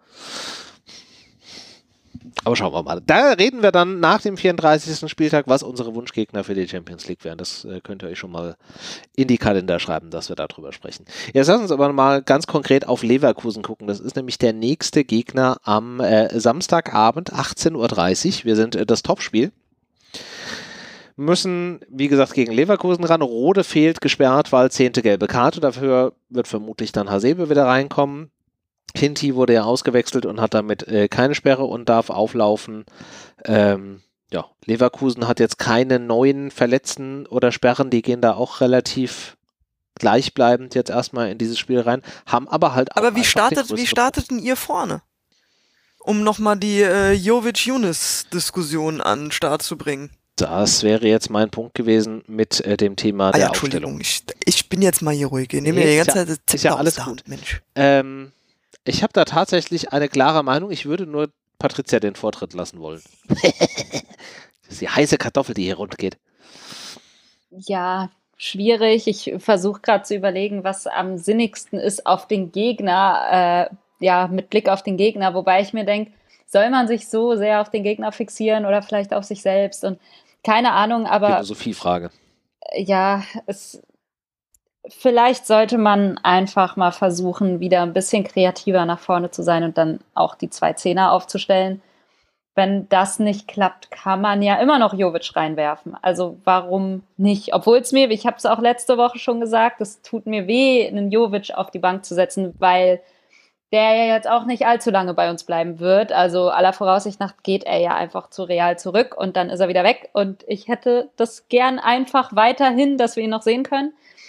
Aber schauen wir mal. Da reden wir dann nach dem 34. Spieltag, was unsere Wunschgegner für die Champions League wären. Das könnt ihr euch schon mal in die Kalender schreiben, dass wir darüber sprechen. Jetzt lass uns aber mal ganz konkret auf Leverkusen gucken. Das ist nämlich der nächste Gegner am Samstagabend, 18:30 Uhr. Wir sind das Topspiel. Müssen, wie gesagt, gegen Leverkusen ran. Rode fehlt, gesperrt, weil 10. gelbe Karte. Dafür wird vermutlich dann Hasebe wieder reinkommen. Hinti wurde ja ausgewechselt und hat damit keine Sperre und darf auflaufen. Leverkusen hat jetzt keine neuen Verletzten oder Sperren, die gehen da auch relativ gleichbleibend jetzt erstmal in dieses Spiel rein, haben aber halt auch. Aber wie startet denn ihr vorne? Um nochmal die Jovic-Younes-Diskussion an den Start zu bringen. Das wäre jetzt mein Punkt gewesen mit dem Thema der Aufstellung. Ich bin jetzt mal hier ruhig. Nehme mir die ganze Zeit das ist ja alles gut. Mensch. Ich habe da tatsächlich eine klare Meinung. Ich würde nur Patricia den Vortritt lassen wollen. Das ist die heiße Kartoffel, die hier rundgeht. Ja, schwierig. Ich versuche gerade zu überlegen, was am sinnigsten ist auf den Gegner, mit Blick auf den Gegner. Wobei ich mir denke, soll man sich so sehr auf den Gegner fixieren oder vielleicht auf sich selbst? Und keine Ahnung, aber... Philosophiefrage. Ja, vielleicht sollte man einfach mal versuchen, wieder ein bisschen kreativer nach vorne zu sein und dann auch die 2 Zehner aufzustellen. Wenn das nicht klappt, kann man ja immer noch Jovic reinwerfen. Also warum nicht? Obwohl ich habe es auch letzte Woche schon gesagt, es tut mir weh, einen Jovic auf die Bank zu setzen, weil der ja jetzt auch nicht allzu lange bei uns bleiben wird. Also aller Voraussicht nach geht er ja einfach zu Real zurück und dann ist er wieder weg. Und ich hätte das gern einfach weiterhin, dass wir ihn noch sehen können.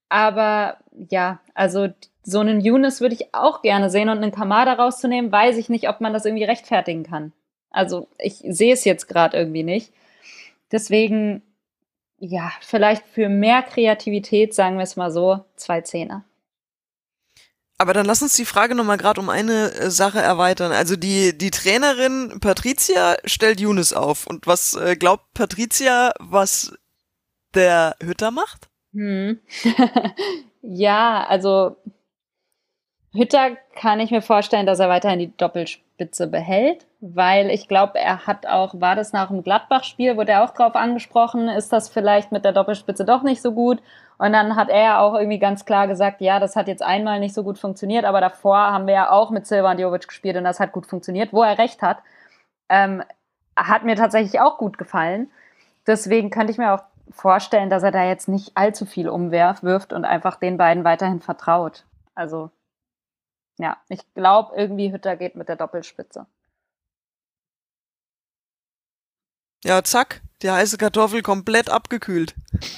Aber ja, also so einen Younes würde ich auch gerne sehen und einen Kamada rauszunehmen, weiß ich nicht, ob man das irgendwie rechtfertigen kann. Also ich sehe es jetzt gerade irgendwie nicht. Deswegen, ja, vielleicht für mehr Kreativität, sagen wir es mal so, 2 Zehner. Aber dann lass uns die Frage nochmal gerade um eine Sache erweitern. Also die Trainerin Patricia stellt Younes auf. Und was glaubt Patricia, was der Hütter macht? Ja, also Hütter kann ich mir vorstellen, dass er weiterhin die Doppelspitze behält, weil ich glaube, er hat auch, war das nach dem Gladbach-Spiel, wurde er auch drauf angesprochen, ist das vielleicht mit der Doppelspitze doch nicht so gut? Und dann hat er auch irgendwie ganz klar gesagt, ja, das hat jetzt einmal nicht so gut funktioniert, aber davor haben wir ja auch mit Silva und Jovic gespielt und das hat gut funktioniert, wo er recht hat. Hat mir tatsächlich auch gut gefallen. Deswegen könnte ich mir auch vorstellen, dass er da jetzt nicht allzu viel umwirft und einfach den beiden weiterhin vertraut. Also ja, ich glaube, irgendwie Hütter geht mit der Doppelspitze. Ja, zack, die heiße Kartoffel komplett abgekühlt.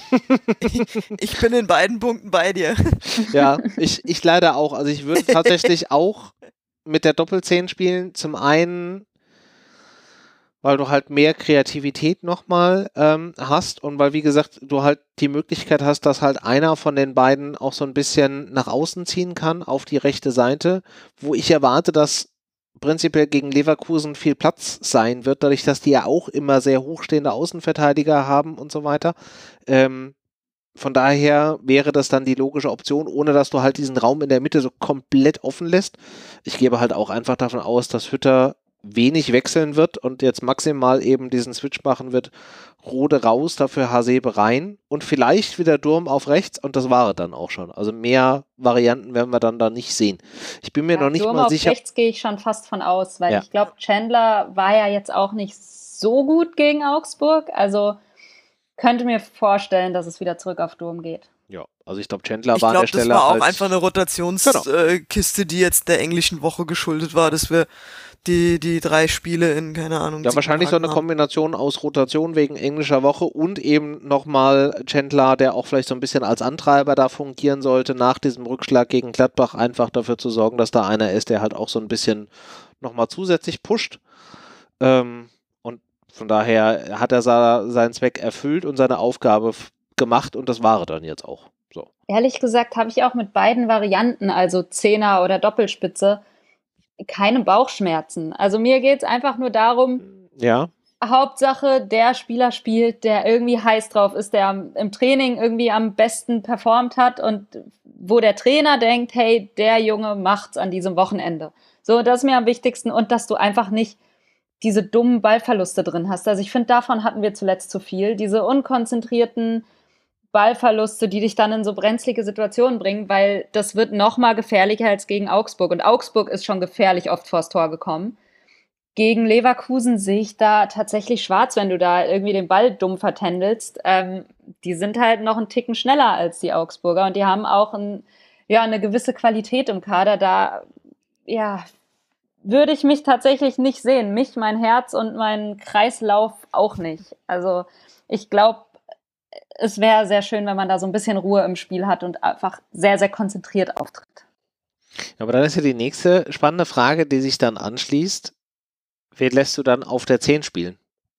Ich bin in beiden Punkten bei dir. Ja, ich leider auch. Also ich würde tatsächlich auch mit der Doppelzehn spielen. Zum einen, weil du halt mehr Kreativität nochmal hast und weil, wie gesagt, du halt die Möglichkeit hast, dass halt einer von den beiden auch so ein bisschen nach außen ziehen kann auf die rechte Seite, wo ich erwarte, dass prinzipiell gegen Leverkusen viel Platz sein wird, dadurch, dass die ja auch immer sehr hochstehende Außenverteidiger haben und so weiter. Von daher wäre das dann die logische Option, ohne dass du halt diesen Raum in der Mitte so komplett offen lässt. Ich gebe halt auch einfach davon aus, dass Hütter wenig wechseln wird und jetzt maximal eben diesen Switch machen wird, Rode raus, dafür Hasebe rein und vielleicht wieder Durm auf rechts und das war dann auch schon. Also mehr Varianten werden wir dann da nicht sehen. Ich bin mir noch nicht Durm mal auf sicher. Rechts gehe ich schon fast von aus, weil ich glaube, Chandler war ja jetzt auch nicht so gut gegen Augsburg, also könnte mir vorstellen, dass es wieder zurück auf Durm geht. Ja, also ich glaube, Chandler war an der Stelle. Das war auch einfach eine Rotationskiste, die jetzt der englischen Woche geschuldet war, dass wir die 3 Spiele in, keine Ahnung. Ja, wahrscheinlich so eine Kombination aus Rotation wegen englischer Woche und eben nochmal Chandler, der auch vielleicht so ein bisschen als Antreiber da fungieren sollte, nach diesem Rückschlag gegen Gladbach einfach dafür zu sorgen, dass da einer ist, der halt auch so ein bisschen nochmal zusätzlich pusht. Und von daher hat er seinen Zweck erfüllt und seine Aufgabe gemacht und das war er dann jetzt auch. So. Ehrlich gesagt habe ich auch mit beiden Varianten, also Zehner oder Doppelspitze, keine Bauchschmerzen. Also mir geht es einfach nur darum, Hauptsache der Spieler spielt, der irgendwie heiß drauf ist, der im Training irgendwie am besten performt hat und wo der Trainer denkt, hey, der Junge macht's an diesem Wochenende. So, das ist mir am wichtigsten und dass du einfach nicht diese dummen Ballverluste drin hast. Also ich finde, davon hatten wir zuletzt zu viel. Diese unkonzentrierten Ballverluste, die dich dann in so brenzlige Situationen bringen, weil das wird noch mal gefährlicher als gegen Augsburg. Und Augsburg ist schon gefährlich oft vors Tor gekommen. Gegen Leverkusen sehe ich da tatsächlich schwarz, wenn du da irgendwie den Ball dumm vertändelst. Die sind halt noch einen Ticken schneller als die Augsburger und die haben auch eine gewisse Qualität im Kader. Da würde ich mich tatsächlich nicht sehen. Mich, mein Herz und mein Kreislauf auch nicht. Also ich glaube, es wäre sehr schön, wenn man da so ein bisschen Ruhe im Spiel hat und einfach sehr, sehr konzentriert auftritt. Aber dann ist ja die nächste spannende Frage, die sich dann anschließt. Wen lässt du dann auf der 10 spielen?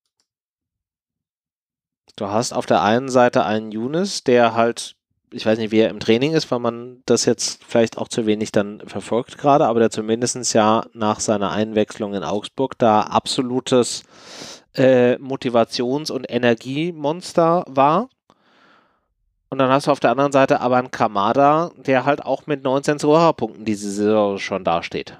Du hast auf der einen Seite einen Younes, der halt, ich weiß nicht, wie er im Training ist, weil man das jetzt vielleicht auch zu wenig dann verfolgt gerade, aber der zumindest ja nach seiner Einwechslung in Augsburg da absolutes Motivations- und Energiemonster war. Und dann hast du auf der anderen Seite aber einen Kamada, der halt auch mit 19 Scorerpunkten diese Saison schon dasteht.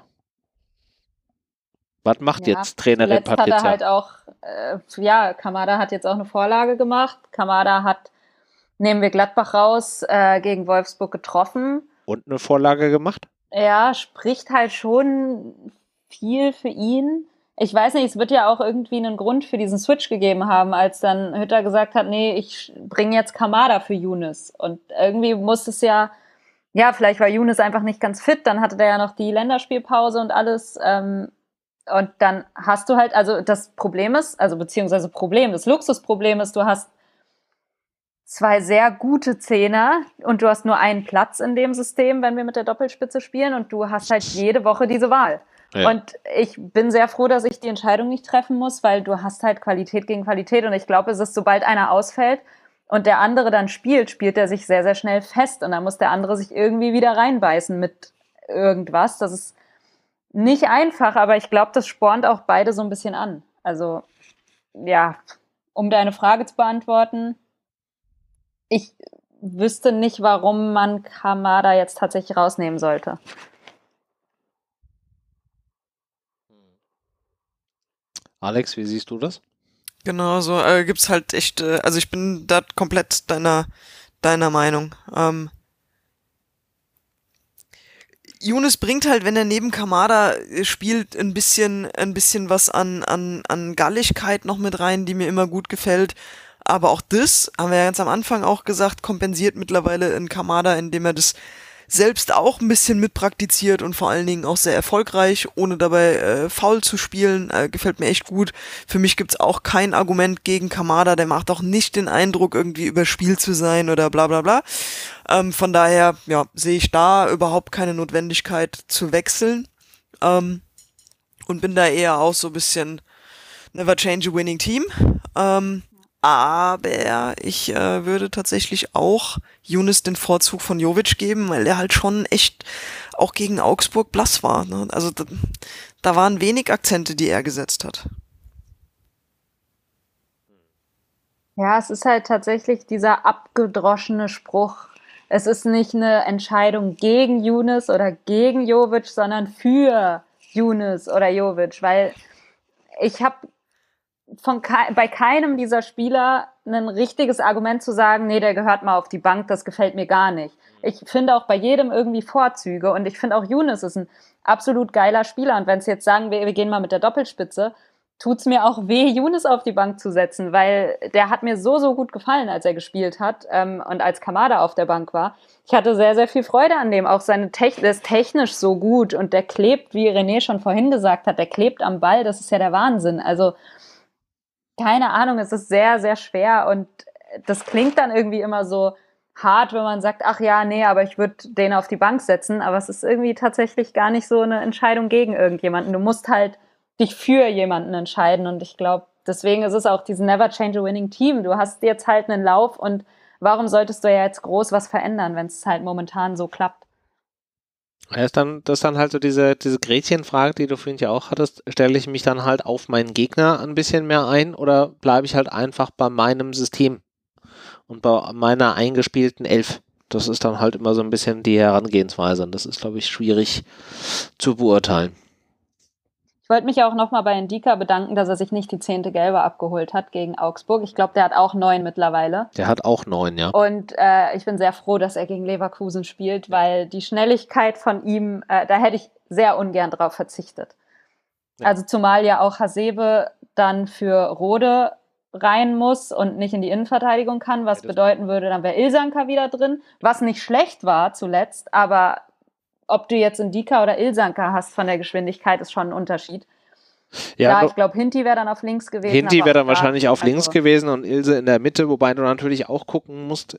Was macht jetzt Trainerin Patricia? Hat er halt auch, Kamada hat jetzt auch eine Vorlage gemacht. Kamada hat, nehmen wir Gladbach raus, gegen Wolfsburg getroffen. Und eine Vorlage gemacht? Ja, spricht halt schon viel für ihn. Ich weiß nicht, es wird ja auch irgendwie einen Grund für diesen Switch gegeben haben, als dann Hütter gesagt hat, nee, ich bringe jetzt Kamada für Younes. Und irgendwie muss es vielleicht war Younes einfach nicht ganz fit, dann hatte der ja noch die Länderspielpause und alles. Und dann hast du halt, also das Luxusproblem ist, du hast 2 sehr gute Zehner und du hast nur einen Platz in dem System, wenn wir mit der Doppelspitze spielen und du hast halt jede Woche diese Wahl. Ja. Und ich bin sehr froh, dass ich die Entscheidung nicht treffen muss, weil du hast halt Qualität gegen Qualität und ich glaube, es ist, sobald einer ausfällt und der andere dann spielt er sich sehr, sehr schnell fest und dann muss der andere sich irgendwie wieder reinbeißen mit irgendwas. Das ist nicht einfach, aber ich glaube, das spornt auch beide so ein bisschen an. Also, ja, um deine Frage zu beantworten, ich wüsste nicht, warum man Kamada jetzt tatsächlich rausnehmen sollte. Alex, wie siehst du das? Genau, so gibt's halt echt, also ich bin da komplett deiner Meinung. Younes bringt halt, wenn er neben Kamada spielt, ein bisschen was an Galligkeit noch mit rein, die mir immer gut gefällt. Aber auch das, haben wir ja ganz am Anfang auch gesagt, kompensiert mittlerweile in Kamada, indem er das selbst auch ein bisschen mitpraktiziert und vor allen Dingen auch sehr erfolgreich, ohne dabei faul zu spielen. Gefällt mir echt gut. Für mich gibt's auch kein Argument gegen Kamada, der macht auch nicht den Eindruck, irgendwie überspielt zu sein oder bla bla bla. Von daher, ja, sehe ich da überhaupt keine Notwendigkeit zu wechseln. Und bin da eher auch so ein bisschen never change a winning team. Aber ich würde tatsächlich auch Younes den Vorzug von Jovic geben, weil der halt schon echt auch gegen Augsburg blass war. Ne? Also da waren wenig Akzente, die er gesetzt hat. Ja, es ist halt tatsächlich dieser abgedroschene Spruch. Es ist nicht eine Entscheidung gegen Younes oder gegen Jovic, sondern für Younes oder Jovic, weil ich habe bei keinem dieser Spieler ein richtiges Argument zu sagen, nee, der gehört mal auf die Bank, das gefällt mir gar nicht. Ich finde auch bei jedem irgendwie Vorzüge und ich finde auch Younes ist ein absolut geiler Spieler und wenn es jetzt sagen wir gehen mal mit der Doppelspitze, tut's mir auch weh, Younes auf die Bank zu setzen, weil der hat mir so gut gefallen, als er gespielt hat und als Kamada auf der Bank war. Ich hatte sehr, sehr viel Freude an dem, auch seine Technik ist technisch so gut und der klebt, wie René schon vorhin gesagt hat, der klebt am Ball, das ist ja der Wahnsinn, also keine Ahnung, es ist sehr, sehr schwer und das klingt dann irgendwie immer so hart, wenn man sagt, ach ja, nee, aber ich würde den auf die Bank setzen, aber es ist irgendwie tatsächlich gar nicht so eine Entscheidung gegen irgendjemanden. Du musst halt dich für jemanden entscheiden und ich glaube, deswegen ist es auch dieses Never Change a Winning Team. Du hast jetzt halt einen Lauf und warum solltest du ja jetzt groß was verändern, wenn es halt momentan so klappt? Ja, das ist dann halt so diese Gretchenfrage, die du vorhin ja auch hattest, stelle ich mich dann halt auf meinen Gegner ein bisschen mehr ein oder bleibe ich halt einfach bei meinem System und bei meiner eingespielten Elf? Das ist dann halt immer so ein bisschen die Herangehensweise und das ist, glaube ich, schwierig zu beurteilen. Ich wollte mich auch nochmal bei Ndika bedanken, dass er sich nicht die 10. Gelbe abgeholt hat gegen Augsburg. Ich glaube, der hat auch 9 mittlerweile. Der hat auch 9, ja. Und ich bin sehr froh, dass er gegen Leverkusen spielt, weil die Schnelligkeit von ihm, da hätte ich sehr ungern drauf verzichtet. Ja. Also zumal ja auch Hasebe dann für Rode rein muss und nicht in die Innenverteidigung kann, was bedeuten würde, dann wäre Ilsanker wieder drin, was nicht schlecht war zuletzt, aber ob du jetzt Ndika oder Ilsanker hast von der Geschwindigkeit, ist schon ein Unterschied. Ja, ich glaube, Hinti wäre dann auf links gewesen. Hinti wäre dann wahrscheinlich auf links gewesen und Ilse in der Mitte, wobei du natürlich auch gucken musst,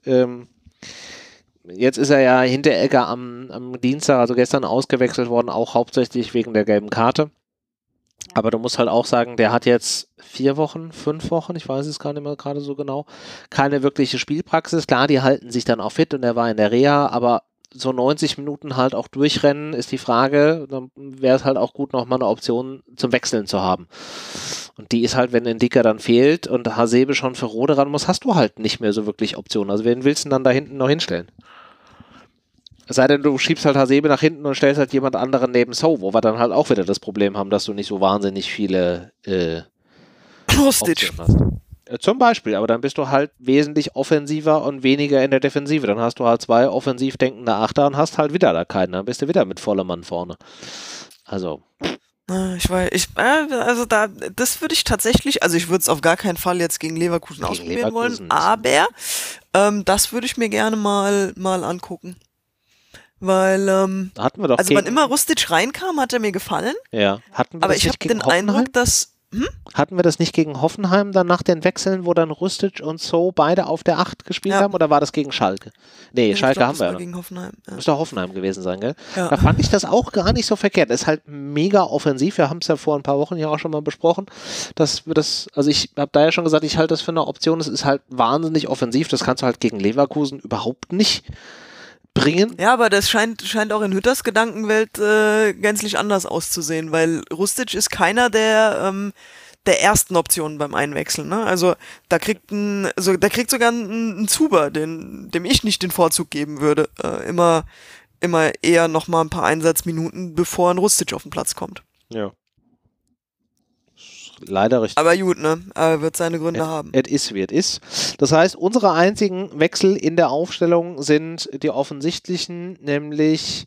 jetzt ist er ja Hinteregger am Dienstag, also gestern ausgewechselt worden, auch hauptsächlich wegen der gelben Karte. Aber du musst halt auch sagen, der hat jetzt 4 Wochen, 5 Wochen, ich weiß es gar nicht mehr gerade so genau, keine wirkliche Spielpraxis. Klar, die halten sich dann auch fit und er war in der Reha, aber so 90 Minuten halt auch durchrennen, ist die Frage, dann wäre es halt auch gut, nochmal eine Option zum Wechseln zu haben. Und die ist halt, wenn Ndika dann fehlt und Hasebe schon für Rode ran muss, hast du halt nicht mehr so wirklich Optionen. Also wen willst du dann da hinten noch hinstellen? Es sei denn, du schiebst halt Hasebe nach hinten und stellst halt jemand anderen neben So, wo wir dann halt auch wieder das Problem haben, dass du nicht so wahnsinnig viele Kostic hast. Zum Beispiel, aber dann bist du halt wesentlich offensiver und weniger in der Defensive. Dann hast du halt 2 offensiv denkende Achter und hast halt wieder da keinen. Dann bist du wieder mit vollem Mann vorne. Also. Das würde ich tatsächlich, also ich würde es auf gar keinen Fall jetzt gegen Leverkusen ausprobieren wollen, aber das würde ich mir gerne mal angucken. Weil, hatten wir doch also wann immer Rustic reinkam, hat er mir gefallen. Ja, hatten wir aber ich habe den Eindruck, dass Hatten wir das nicht gegen Hoffenheim dann nach den Wechseln, wo dann Rustic und So beide auf der 8 gespielt haben? Oder war das gegen Schalke? Nee, Ich Schalke glaub, haben das wir war ja. gegen Hoffenheim. Ja. Müsste Hoffenheim gewesen sein, gell? Ja. Da fand ich das auch gar nicht so verkehrt. Ist halt mega offensiv. Wir haben es ja vor ein paar Wochen ja auch schon mal besprochen, dass wir das, also ich habe da ja schon gesagt, ich halte das für eine Option. Es ist halt wahnsinnig offensiv. Das kannst du halt gegen Leverkusen überhaupt nicht bringen. Ja, aber das scheint auch in Hütters Gedankenwelt gänzlich anders auszusehen, weil Rustic ist keiner der ersten Optionen beim Einwechseln. Ne? Also da kriegt sogar ein Zuber, dem ich nicht den Vorzug geben würde, immer eher noch mal ein paar Einsatzminuten, bevor ein Rustic auf den Platz kommt. Ja. Leider richtig. Aber gut, ne? Er wird seine Gründe haben. Es ist, wie es ist. Das heißt, unsere einzigen Wechsel in der Aufstellung sind die offensichtlichen, nämlich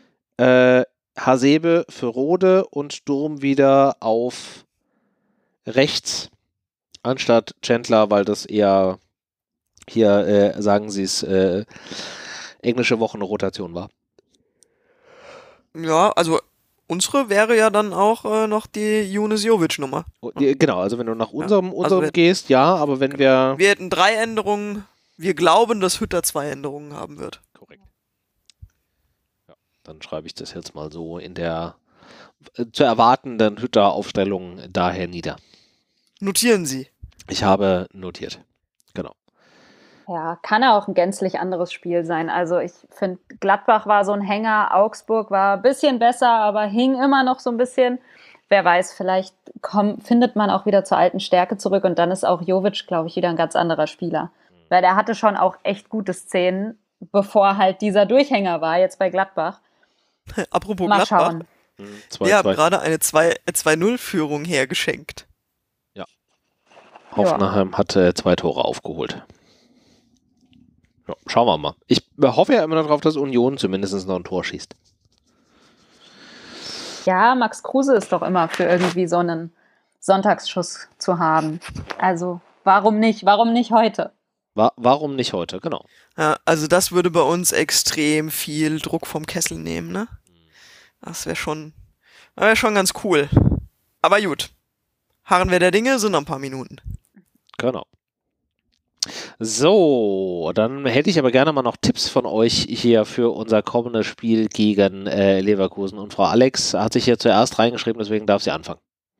Hasebe für Rode und Sturm wieder auf rechts anstatt Chandler, weil das eher hier, sagen sie es, englische Woche eine Rotation war. Ja, also unsere wäre ja dann auch noch die Younes Jovic-Nummer. Genau, also wenn du nach unserem also gehst, ja, aber wenn wir... Wir hätten 3 Änderungen, wir glauben, dass Hütter 2 Änderungen haben wird. Korrekt. Ja, dann schreibe ich das jetzt mal so in der zu erwartenden Hütter-Aufstellung daher nieder. Notieren Sie. Ich habe notiert. Genau. Ja, kann ja auch ein gänzlich anderes Spiel sein. Also ich finde, Gladbach war so ein Hänger, Augsburg war ein bisschen besser, aber hing immer noch so ein bisschen. Wer weiß, vielleicht findet man auch wieder zur alten Stärke zurück und dann ist auch Jovic, glaube ich, wieder ein ganz anderer Spieler. Weil der hatte schon auch echt gute Szenen, bevor halt dieser Durchhänger war, jetzt bei Gladbach. Apropos Mal Gladbach. schauen. Wir haben gerade eine 2-0-Führung hergeschenkt. Ja. Hoffenheim hat 2 Tore aufgeholt. Ja, schauen wir mal. Ich hoffe ja immer noch darauf, dass Union zumindest noch ein Tor schießt. Ja, Max Kruse ist doch immer für irgendwie so einen Sonntagsschuss zu haben. Also warum nicht? Warum nicht heute? Warum nicht heute? Genau. Ja, also das würde bei uns extrem viel Druck vom Kessel nehmen, ne? Das wäre schon ganz cool. Aber gut. Harren wir der Dinge, sind noch ein paar Minuten. Genau. So, dann hätte ich aber gerne mal noch Tipps von euch hier für unser kommendes Spiel gegen Leverkusen. Und Frau Alex hat sich hier zuerst reingeschrieben, deswegen darf sie anfangen.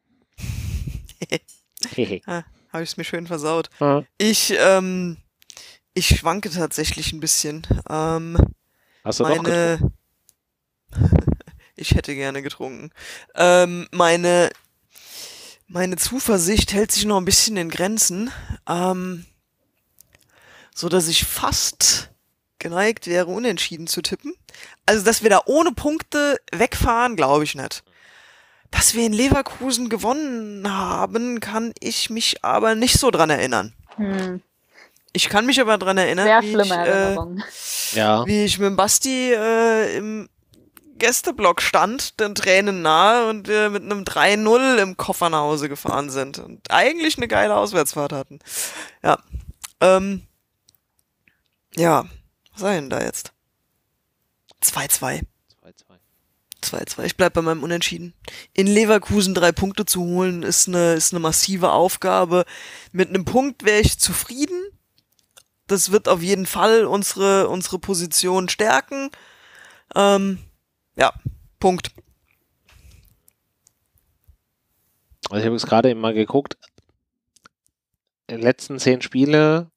Habe ich es mir schön versaut. Ja. Ich schwanke tatsächlich ein bisschen. Hast du doch getrunken? Ich hätte gerne getrunken. Meine Zuversicht hält sich noch ein bisschen in Grenzen. So dass ich fast geneigt wäre, unentschieden zu tippen. Also, dass wir da ohne Punkte wegfahren, glaube ich nicht. Dass wir in Leverkusen gewonnen haben, kann ich mich aber nicht so dran erinnern. Ich kann mich aber dran erinnern, Sehr schlimme Erinnerung. wie ich mit dem Basti im Gästeblock stand, den Tränen nahe und wir mit einem 3-0 im Koffer nach Hause gefahren sind und eigentlich eine geile Auswärtsfahrt hatten. Ja. Ja, was sei denn da jetzt? 2-2. 2-2. Ich bleib bei meinem Unentschieden. In Leverkusen 3 Punkte zu holen, ist eine massive Aufgabe. Mit einem Punkt wäre ich zufrieden. Das wird auf jeden Fall unsere Position stärken. Ja, Punkt. Also ich habe jetzt gerade mal geguckt. In den letzten 10 Spiele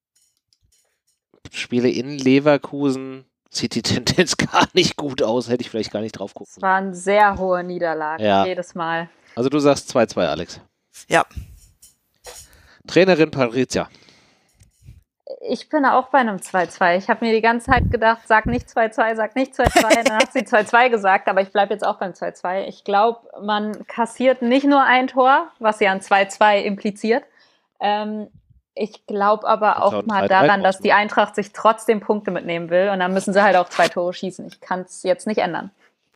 in Leverkusen sieht die Tendenz gar nicht gut aus. Hätte ich vielleicht gar nicht drauf gucken. Es waren sehr hohe Niederlagen jedes Mal. Also du sagst 2-2, Alex. Ja. Trainerin Patricia. Ich bin auch bei einem 2-2. Ich habe mir die ganze Zeit gedacht, sag nicht 2-2, sag nicht 2-2. Dann hat sie 2-2 gesagt, aber ich bleibe jetzt auch beim 2-2. Ich glaube, man kassiert nicht nur ein Tor, was ja ein 2-2 impliziert. Ich glaube aber auch mal daran, dass die Eintracht sich trotzdem Punkte mitnehmen will und dann müssen sie halt auch 2 Tore schießen. Ich kann es jetzt nicht ändern.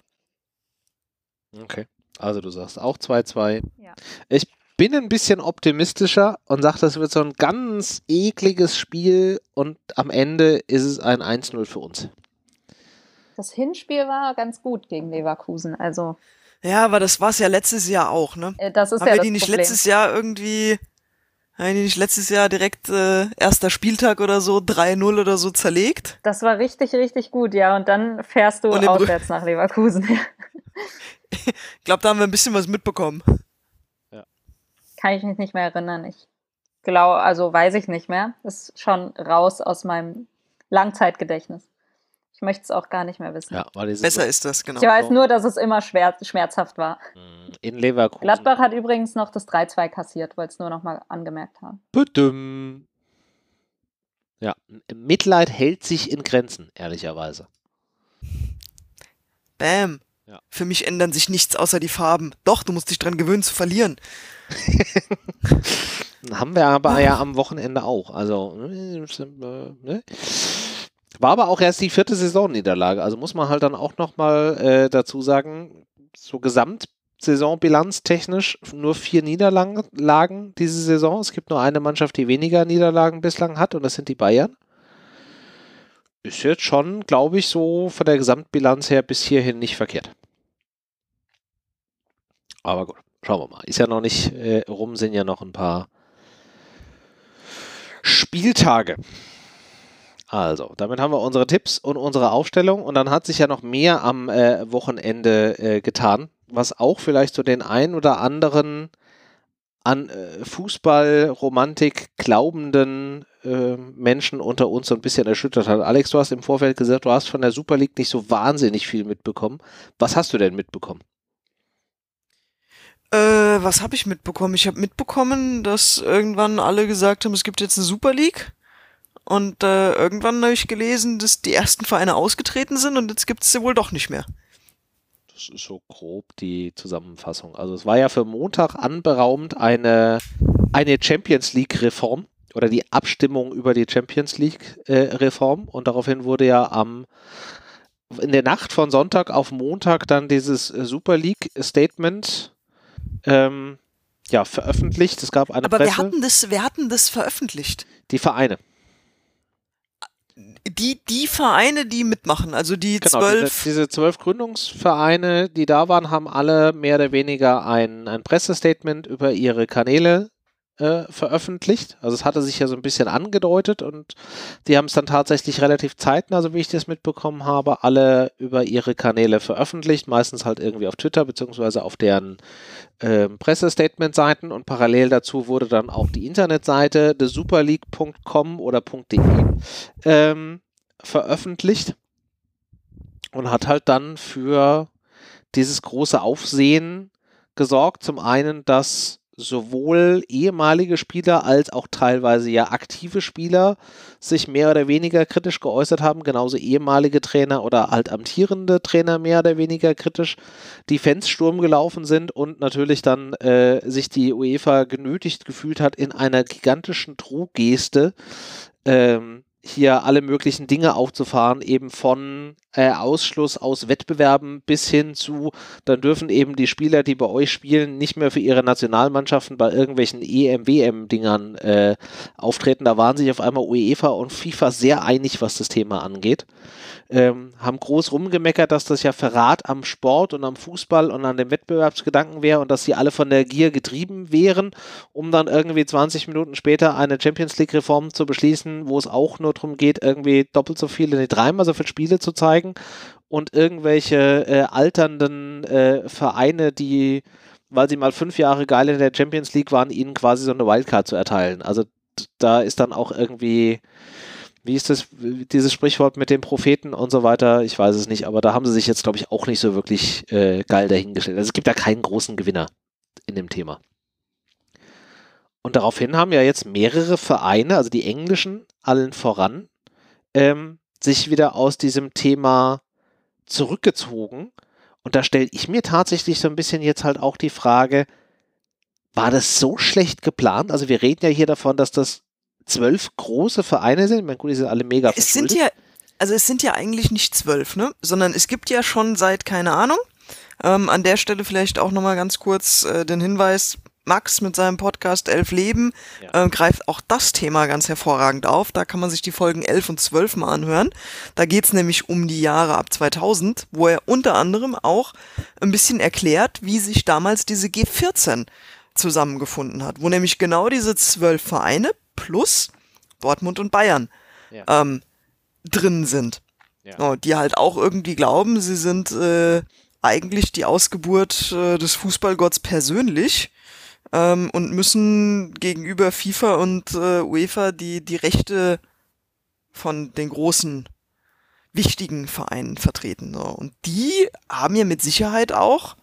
Okay, also du sagst auch 2-2. Ja. Ich bin ein bisschen optimistischer und sage, das wird so ein ganz ekliges Spiel und am Ende ist es ein 1-0 für uns. Das Hinspiel war ganz gut gegen Leverkusen, also Ja, aber das war's ja letztes Jahr auch, ne? Das ist Haben ja wir das die nicht Problem. letztes Jahr irgendwie, haben die nicht letztes Jahr direkt erster Spieltag oder so, 3-0 oder so zerlegt? Das war richtig, richtig gut, ja. Und dann fährst du Und in auswärts nach Leverkusen. Ich glaube, da haben wir ein bisschen was mitbekommen. Kann ich mich nicht mehr erinnern. Ich glaube, also weiß ich nicht mehr. Ist schon raus aus meinem Langzeitgedächtnis. Ich möchte es auch gar nicht mehr wissen. Ja, weil die Besser ist das, genau. Ich weiß nur, dass es immer schmerzhaft war. in Leverkusen. Gladbach hat übrigens noch das 3-2 kassiert, wollte es nur noch mal angemerkt haben. Büdüm. Ja, Mitleid hält sich in Grenzen, ehrlicherweise. Bam. Ja. Für mich ändern sich nichts außer die Farben. Doch, du musst dich dran gewöhnen zu verlieren. Haben wir aber ja am Wochenende auch. Also, ne? War aber auch erst die 4. Saisonniederlage. Also muss man halt dann auch nochmal dazu sagen, so Gesamtsaisonbilanz technisch nur 4 Niederlagen diese Saison. Es gibt nur eine Mannschaft, die weniger Niederlagen bislang hat, und das sind die Bayern. Ist jetzt schon, glaube ich, so von der Gesamtbilanz her bis hierhin nicht verkehrt. Aber gut, schauen wir mal. Ist ja noch nicht rum, sind ja noch ein paar Spieltage. Also, damit haben wir unsere Tipps und unsere Aufstellung, und dann hat sich ja noch mehr am Wochenende getan, was auch vielleicht so den ein oder anderen an Fußballromantik glaubenden Menschen unter uns so ein bisschen erschüttert hat. Alex, du hast im Vorfeld gesagt, du hast von der Super League nicht so wahnsinnig viel mitbekommen. Was hast du denn mitbekommen? Was habe ich mitbekommen? Ich habe mitbekommen, dass irgendwann alle gesagt haben, es gibt jetzt eine Super League. Und irgendwann habe ich gelesen, dass die ersten Vereine ausgetreten sind und jetzt gibt es sie wohl doch nicht mehr. Das ist so grob die Zusammenfassung. Also es war ja für Montag anberaumt eine Champions League-Reform oder die Abstimmung über die Champions League-Reform, und daraufhin wurde ja in der Nacht von Sonntag auf Montag dann dieses Super League-Statement veröffentlicht. Es gab eine Aber Presse. wer hatten das veröffentlicht? Die Vereine. Die Vereine, die mitmachen, also die Genau, 12. Diese 12 Gründungsvereine, die da waren, haben alle mehr oder weniger ein Pressestatement über ihre Kanäle veröffentlicht. Also es hatte sich ja so ein bisschen angedeutet, und die haben es dann tatsächlich relativ zeitnah, so wie ich das mitbekommen habe, alle über ihre Kanäle veröffentlicht, meistens halt irgendwie auf Twitter beziehungsweise auf deren Pressestatement-Seiten, und parallel dazu wurde dann auch die Internetseite thesuperleague.com oder .de veröffentlicht und hat halt dann für dieses große Aufsehen gesorgt. Zum einen, dass sowohl ehemalige Spieler als auch teilweise ja aktive Spieler sich mehr oder weniger kritisch geäußert haben, genauso ehemalige Trainer oder halt amtierende Trainer mehr oder weniger kritisch die Fans Sturm gelaufen sind, und natürlich dann sich die UEFA genötigt gefühlt hat, in einer gigantischen Drohgeste hier alle möglichen Dinge aufzufahren, eben von Ausschluss aus Wettbewerben bis hin zu, dann dürfen eben die Spieler, die bei euch spielen, nicht mehr für ihre Nationalmannschaften bei irgendwelchen EM-WM-Dingern auftreten. Da waren sich auf einmal UEFA und FIFA sehr einig, was das Thema angeht. Haben groß rumgemeckert, dass das ja Verrat am Sport und am Fußball und an dem Wettbewerbsgedanken wäre und dass sie alle von der Gier getrieben wären, um dann irgendwie 20 Minuten später eine Champions League-Reform zu beschließen, wo es auch nur darum geht, irgendwie doppelt so viele, dreimal so viele Spiele zu zeigen, und irgendwelche alternden Vereine, die, weil sie mal 5 Jahre geil in der Champions League waren, ihnen quasi so eine Wildcard zu erteilen. Also da ist dann auch irgendwie, wie ist das, dieses Sprichwort mit dem Propheten und so weiter, ich weiß es nicht, aber da haben sie sich jetzt, glaube ich, auch nicht so wirklich geil dahingestellt. Also es gibt da keinen großen Gewinner in dem Thema. Und daraufhin haben ja jetzt mehrere Vereine, also die englischen, allen voran, sich wieder aus diesem Thema zurückgezogen. Und da stelle ich mir tatsächlich so ein bisschen jetzt halt auch die Frage, war das so schlecht geplant? Also wir reden ja hier davon, dass das 12 große Vereine sind. Ich meine, gut, die sind alle mega verschuldet. Es sind ja eigentlich nicht 12, ne? Sondern es gibt ja schon seit, keine Ahnung, an der Stelle vielleicht auch nochmal ganz kurz den Hinweis, Max mit seinem Podcast 11 Leben greift auch das Thema ganz hervorragend auf. Da kann man sich die Folgen 11 und 12 mal anhören. Da geht's nämlich um die Jahre ab 2000, wo er unter anderem auch ein bisschen erklärt, wie sich damals diese G14 zusammengefunden hat, wo nämlich genau diese 12 Vereine plus Dortmund und Bayern drin sind. Ja. Die halt auch irgendwie glauben, sie sind eigentlich die Ausgeburt des Fußballgotts persönlich und müssen gegenüber FIFA und UEFA die Rechte von den großen, wichtigen Vereinen vertreten. So. Und die haben ja mit Sicherheit auch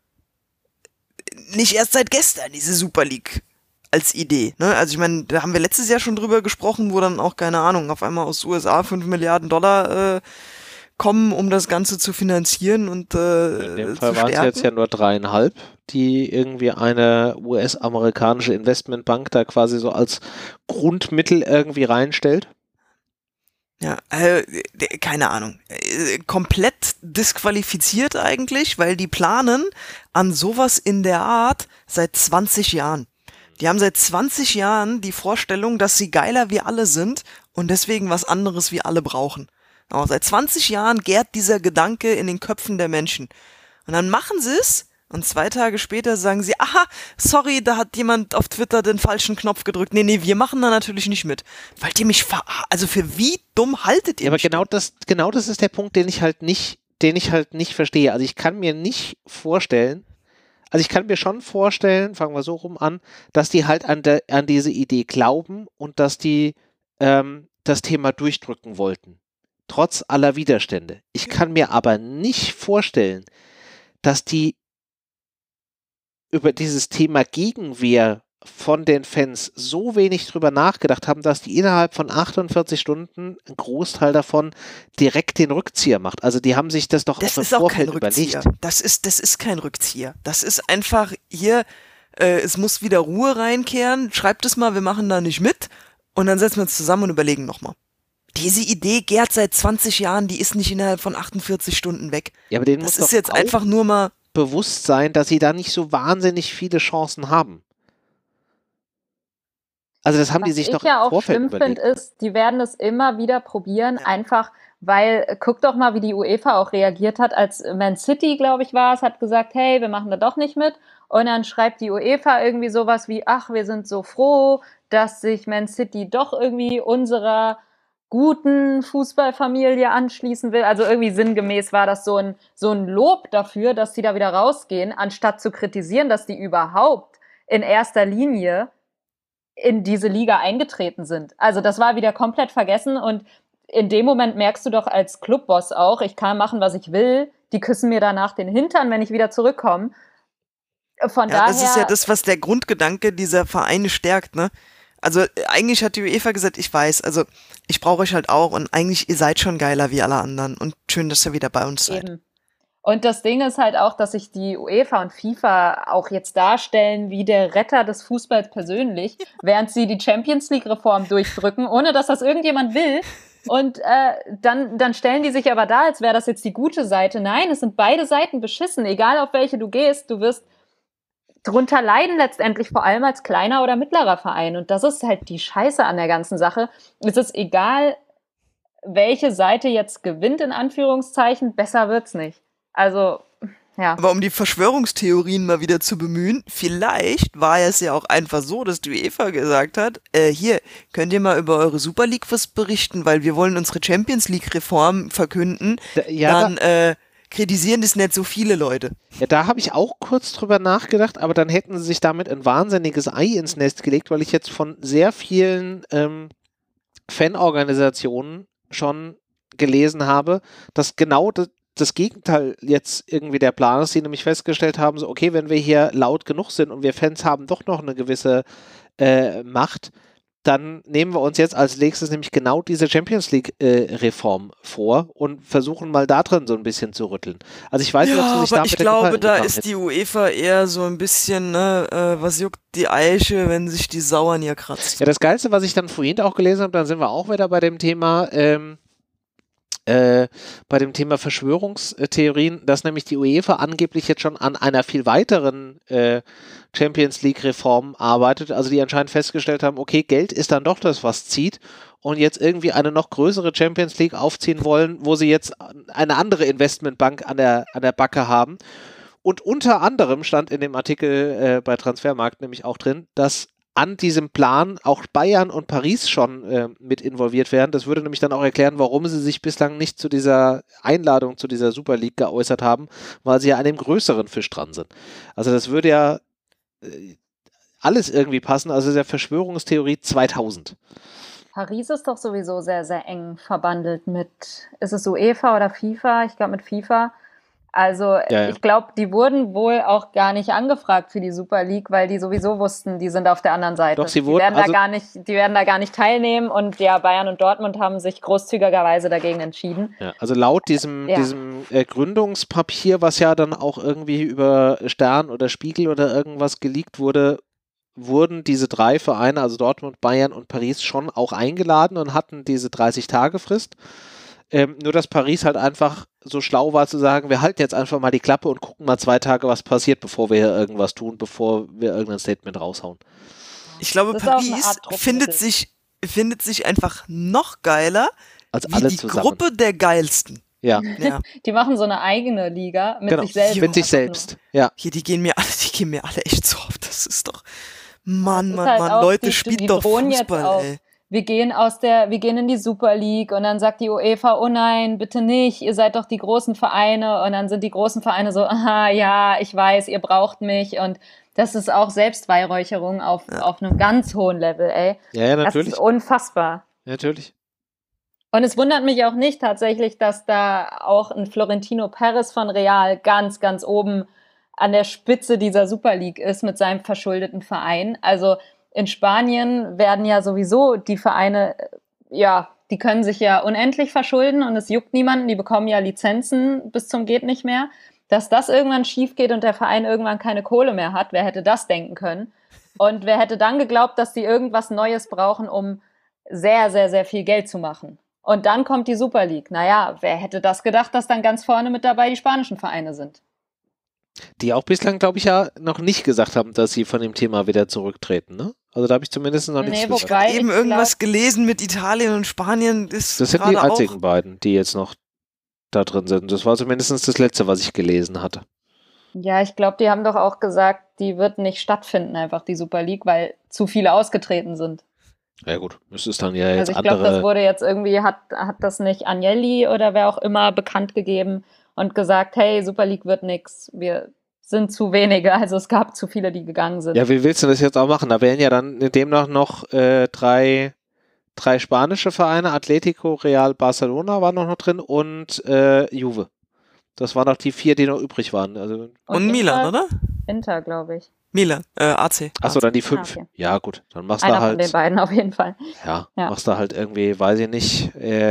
nicht erst seit gestern diese Super League als Idee. Ne? Also ich meine, da haben wir letztes Jahr schon drüber gesprochen, wo dann auch, keine Ahnung, auf einmal aus USA 5 Milliarden Dollar kommen, um das Ganze zu finanzieren und in dem Fall waren es jetzt ja nur 3,5, die irgendwie eine US-amerikanische Investmentbank da quasi so als Grundmittel irgendwie reinstellt. Ja, keine Ahnung. Komplett disqualifiziert eigentlich, weil die planen an sowas in der Art seit 20 Jahren. Die haben seit 20 Jahren die Vorstellung, dass sie geiler wie alle sind und deswegen was anderes wie alle brauchen. Aber seit 20 Jahren gärt dieser Gedanke in den Köpfen der Menschen. Und dann machen sie es und 2 Tage später sagen sie, aha, sorry, da hat jemand auf Twitter den falschen Knopf gedrückt. Nee, wir machen da natürlich nicht mit. Wollt ihr mich also für wie dumm haltet ihr mich? Ja, aber genau das ist der Punkt, den ich halt nicht verstehe. Also ich kann mir nicht vorstellen, also ich kann mir schon vorstellen, fangen wir so rum an, dass die halt an diese Idee glauben und dass die das Thema durchdrücken wollten. Trotz aller Widerstände. Ich kann mir aber nicht vorstellen, dass die über dieses Thema Gegenwehr von den Fans so wenig drüber nachgedacht haben, dass die innerhalb von 48 Stunden ein Großteil davon direkt den Rückzieher macht. Also die haben sich das doch das ist auch kein Rückzieher. Das ist kein Rückzieher. Das ist einfach hier, es muss wieder Ruhe reinkehren, schreibt es mal, wir machen da nicht mit und dann setzen wir uns zusammen und überlegen nochmal. Diese Idee gärt seit 20 Jahren, die ist nicht innerhalb von 48 Stunden weg. Ja, aber denen das muss ist jetzt einfach nur mal bewusst sein, dass sie da nicht so wahnsinnig viele Chancen haben. Also das haben die sich doch im Vorfeld überlegt. Was ich ja auch schlimm finde, ist, die werden es immer wieder probieren, einfach, weil, guck doch mal, wie die UEFA auch reagiert hat, als Man City, glaube ich, war es, hat gesagt, hey, wir machen da doch nicht mit. Und dann schreibt die UEFA irgendwie sowas wie, ach, wir sind so froh, dass sich Man City doch irgendwie unserer guten Fußballfamilie anschließen will. Also irgendwie sinngemäß war das so ein Lob dafür, dass die da wieder rausgehen, anstatt zu kritisieren, dass die überhaupt in erster Linie in diese Liga eingetreten sind. Also das war wieder komplett vergessen und in dem Moment merkst du doch als Clubboss auch, ich kann machen, was ich will, die küssen mir danach den Hintern, wenn ich wieder zurückkomme. Von daher... Das ist ja das, was der Grundgedanke dieser Vereine stärkt, ne? Also eigentlich hat die UEFA gesagt, ich weiß, also ich brauche euch halt auch und eigentlich ihr seid schon geiler wie alle anderen und schön, dass ihr wieder bei uns seid. Eben. Und das Ding ist halt auch, dass sich die UEFA und FIFA auch jetzt darstellen wie der Retter des Fußballs persönlich, während sie die Champions-League-Reform durchdrücken, ohne dass das irgendjemand will. Und dann stellen die sich aber da, als wäre das jetzt die gute Seite. Nein, es sind beide Seiten beschissen. Egal auf welche du gehst, du wirst drunter leiden letztendlich, vor allem als kleiner oder mittlerer Verein. Und das ist halt die Scheiße an der ganzen Sache. Es ist egal, welche Seite jetzt gewinnt, in Anführungszeichen, besser wird's nicht. Also, ja. Aber um die Verschwörungstheorien mal wieder zu bemühen, vielleicht war es ja auch einfach so, dass die UEFA gesagt hat, hier, könnt ihr mal über eure Super League was berichten, weil wir wollen unsere Champions League Reform verkünden. Dann kritisieren das nicht so viele Leute. Ja, da habe ich auch kurz drüber nachgedacht, aber dann hätten sie sich damit ein wahnsinniges Ei ins Nest gelegt, weil ich jetzt von sehr vielen Fanorganisationen schon gelesen habe, dass genau das Gegenteil jetzt irgendwie der Plan ist, die nämlich festgestellt haben, so okay, wenn wir hier laut genug sind und wir Fans haben doch noch eine gewisse Macht, dann nehmen wir uns jetzt als nächstes nämlich genau diese Champions League Reform vor und versuchen mal da drin so ein bisschen zu rütteln. Also ich weiß nicht, ob sie sich damit ich glaube, da ist die UEFA eher so ein bisschen, ne, was juckt die Eiche, wenn sich die Sau an ihr kratzt. Ja, das Geilste, was ich dann vorhin auch gelesen habe, dann sind wir auch wieder bei dem Thema, bei dem Thema Verschwörungstheorien, dass nämlich die UEFA angeblich jetzt schon an einer viel weiteren Champions League-Reform arbeitet, also die anscheinend festgestellt haben, okay, Geld ist dann doch das, was zieht und jetzt irgendwie eine noch größere Champions League aufziehen wollen, wo sie jetzt eine andere Investmentbank an der Backe haben. Und unter anderem stand in dem Artikel bei Transfermarkt nämlich auch drin, dass an diesem Plan auch Bayern und Paris schon mit involviert werden. Das würde nämlich dann auch erklären, warum sie sich bislang nicht zu dieser Einladung zu dieser Super League geäußert haben, weil sie ja an dem größeren Fisch dran sind. Also das würde ja alles irgendwie passen. Also das ist ja Verschwörungstheorie 2000. Paris ist doch sowieso sehr, sehr eng verbandelt mit, ist es UEFA oder FIFA? Ich glaube mit FIFA. Also ich glaube, die wurden wohl auch gar nicht angefragt für die Super League, weil die sowieso wussten, die sind auf der anderen Seite. Doch, sie wurden, die werden da gar nicht teilnehmen und ja, Bayern und Dortmund haben sich großzügigerweise dagegen entschieden. Ja, also laut diesem Gründungspapier, was ja dann auch irgendwie über Stern oder Spiegel oder irgendwas geleakt wurde, wurden diese 3 Vereine, also Dortmund, Bayern und Paris, schon auch eingeladen und hatten diese 30-Tage-Frist. Nur, dass Paris halt einfach so schlau war zu sagen, wir halten jetzt einfach mal die Klappe und gucken mal 2 Tage, was passiert, bevor wir hier irgendwas tun, bevor wir irgendein Statement raushauen. Ich glaube, Paris findet sich einfach noch geiler als alle die zusammen. Gruppe der Geilsten. Ja. Die machen so eine eigene Liga mit sich selbst. Mit sich selbst, ja. Hier, die gehen mir alle echt so auf. Das ist doch, Mann, Leute, spielt doch Fußball, ey. Wir gehen in die Super League und dann sagt die UEFA, oh nein, bitte nicht, ihr seid doch die großen Vereine und dann sind die großen Vereine so, aha, ja, ich weiß, ihr braucht mich und das ist auch Selbstbeihräucherung auf einem ganz hohen Level, ey. Ja, natürlich. Das ist unfassbar. Ja, natürlich. Und es wundert mich auch nicht tatsächlich, dass da auch ein Florentino Perez von Real ganz, ganz oben an der Spitze dieser Super League ist mit seinem verschuldeten Verein. Also in Spanien werden ja sowieso die Vereine, die können sich ja unendlich verschulden und es juckt niemanden, die bekommen ja Lizenzen bis zum geht nicht mehr. Dass das irgendwann schief geht und der Verein irgendwann keine Kohle mehr hat, wer hätte das denken können? Und wer hätte dann geglaubt, dass die irgendwas Neues brauchen, um sehr, sehr, sehr viel Geld zu machen? Und dann kommt die Super League. Naja, wer hätte das gedacht, dass dann ganz vorne mit dabei die spanischen Vereine sind? Die auch bislang, glaube ich, ja noch nicht gesagt haben, dass sie von dem Thema wieder zurücktreten, ne? Also da habe ich zumindest noch nichts gehört. Ich habe eben irgendwas gelesen mit Italien und Spanien. Das sind die einzigen beiden, die jetzt noch da drin sind. Das war zumindest das Letzte, was ich gelesen hatte. Ja, ich glaube, die haben doch auch gesagt, die wird nicht stattfinden, einfach die Super League, weil zu viele ausgetreten sind. Ja gut, das ist dann ja jetzt also ich glaube, das wurde jetzt irgendwie, hat das nicht Agnelli oder wer auch immer bekannt gegeben und gesagt, hey, Super League wird nix, wir sind zu wenige, also es gab zu viele, die gegangen sind. Ja, wie willst du das jetzt auch machen? Da wären ja dann demnach noch 3 spanische Vereine, Atletico, Real, Barcelona waren noch drin und Juve. Das waren noch die 4, die noch übrig waren. Also und Milan, oder? Inter, glaube ich. Milan, AC. Achso, dann die 5. Okay. Ja, gut, dann machst du halt. Einer von den beiden auf jeden Fall. Ja, machst du halt irgendwie, weiß ich nicht,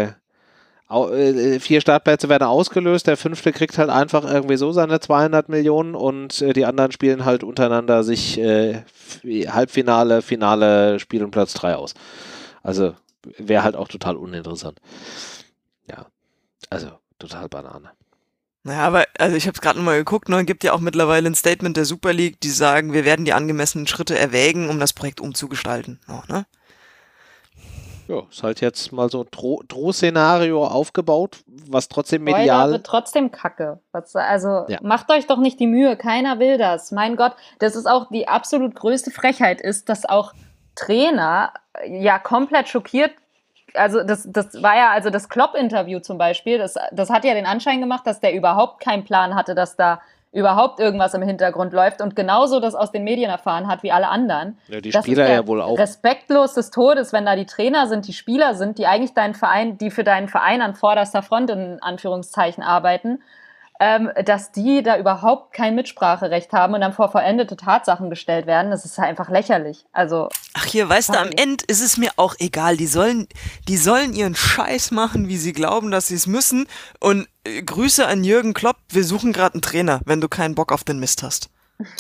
4 Startplätze werden ausgelöst, der 5. kriegt halt einfach irgendwie so seine 200 Millionen und die anderen spielen halt untereinander sich Halbfinale, Finale, Spiel um Platz 3 aus. Also wäre halt auch total uninteressant. Ja, also total Banane. Naja, aber also ich habe es gerade nochmal geguckt, es gibt ja auch mittlerweile ein Statement der Super League, die sagen, wir werden die angemessenen Schritte erwägen, um das Projekt umzugestalten. Ne? Ja, ist halt jetzt mal so ein Drohszenario aufgebaut, was trotzdem medial... wird trotzdem kacke. Macht euch doch nicht die Mühe, keiner will das. Mein Gott, das ist auch die absolut größte Frechheit ist, dass auch Trainer ja komplett schockiert. Also das war ja, also das Klopp-Interview zum Beispiel, das hat ja den Anschein gemacht, dass der überhaupt keinen Plan hatte, dass da überhaupt irgendwas im Hintergrund läuft und genauso das aus den Medien erfahren hat wie alle anderen. Ja, die Spieler ja wohl auch. Respektlos des Todes, wenn da die Trainer sind, die Spieler sind, die eigentlich die für deinen Verein an vorderster Front in Anführungszeichen arbeiten, dass die da überhaupt kein Mitspracherecht haben und dann vor vollendete Tatsachen gestellt werden, das ist halt einfach lächerlich. Also ach hier, weißt du, am Ende ist es mir auch egal. Die sollen ihren Scheiß machen, wie sie glauben, dass sie es müssen. Und Grüße an Jürgen Klopp, wir suchen gerade einen Trainer, wenn du keinen Bock auf den Mist hast.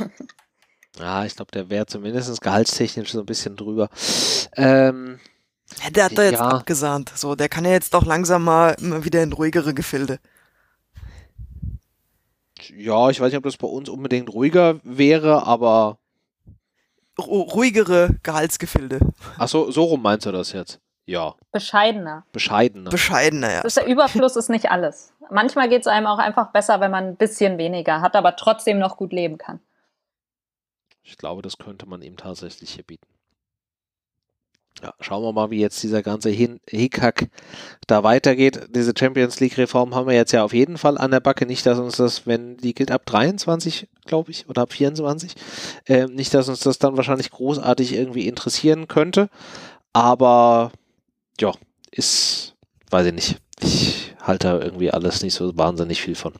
Ja, ich glaube, der wäre zumindest gehaltstechnisch so ein bisschen drüber. Ja, der hat da jetzt Ja. abgesahnt. So, der kann ja jetzt doch langsam mal wieder in ruhigere Gefilde. Ja, ich weiß nicht, ob das bei uns unbedingt ruhiger wäre, aber Ruhigere Gehaltsgefilde. ach so, so rum meinst du das jetzt? Ja, Bescheidener. bescheidener. Bescheidener, ja. Der Überfluss ist nicht alles. Manchmal geht es einem auch einfach besser, wenn man ein bisschen weniger hat, aber trotzdem noch gut leben kann. Ich glaube, das könnte man ihm tatsächlich hier bieten. Ja, schauen wir mal, wie jetzt dieser ganze Hickhack da weitergeht. Diese Champions League-Reform haben wir jetzt ja auf jeden Fall an der Backe. Nicht, dass uns das, wenn die gilt ab 23, glaube ich, oder ab 24, nicht, dass uns das dann wahrscheinlich großartig irgendwie interessieren könnte. Aber ja, ist, weiß ich nicht. Ich halte da irgendwie alles nicht so wahnsinnig viel von.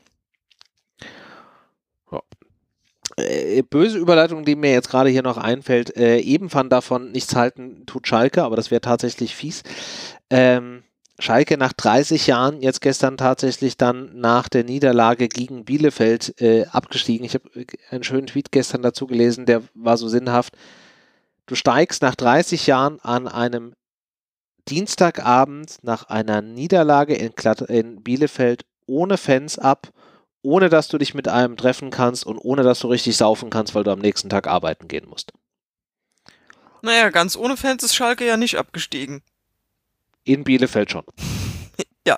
Ja. Böse Überleitung, die mir jetzt gerade hier noch einfällt, eben von davon nichts halten tut Schalke, aber das wäre tatsächlich fies. Schalke nach 30 Jahren, jetzt gestern tatsächlich dann nach der Niederlage gegen Bielefeld abgestiegen. Ich habe einen schönen Tweet gestern dazu gelesen, der war so sinnhaft. Du steigst nach 30 Jahren an einem Dienstagabend nach einer Niederlage in Bielefeld ohne Fans ab, ohne dass du dich mit einem treffen kannst und ohne dass du richtig saufen kannst, weil du am nächsten Tag arbeiten gehen musst. Naja, ganz ohne Fans ist Schalke ja nicht abgestiegen. In Bielefeld schon. Ja.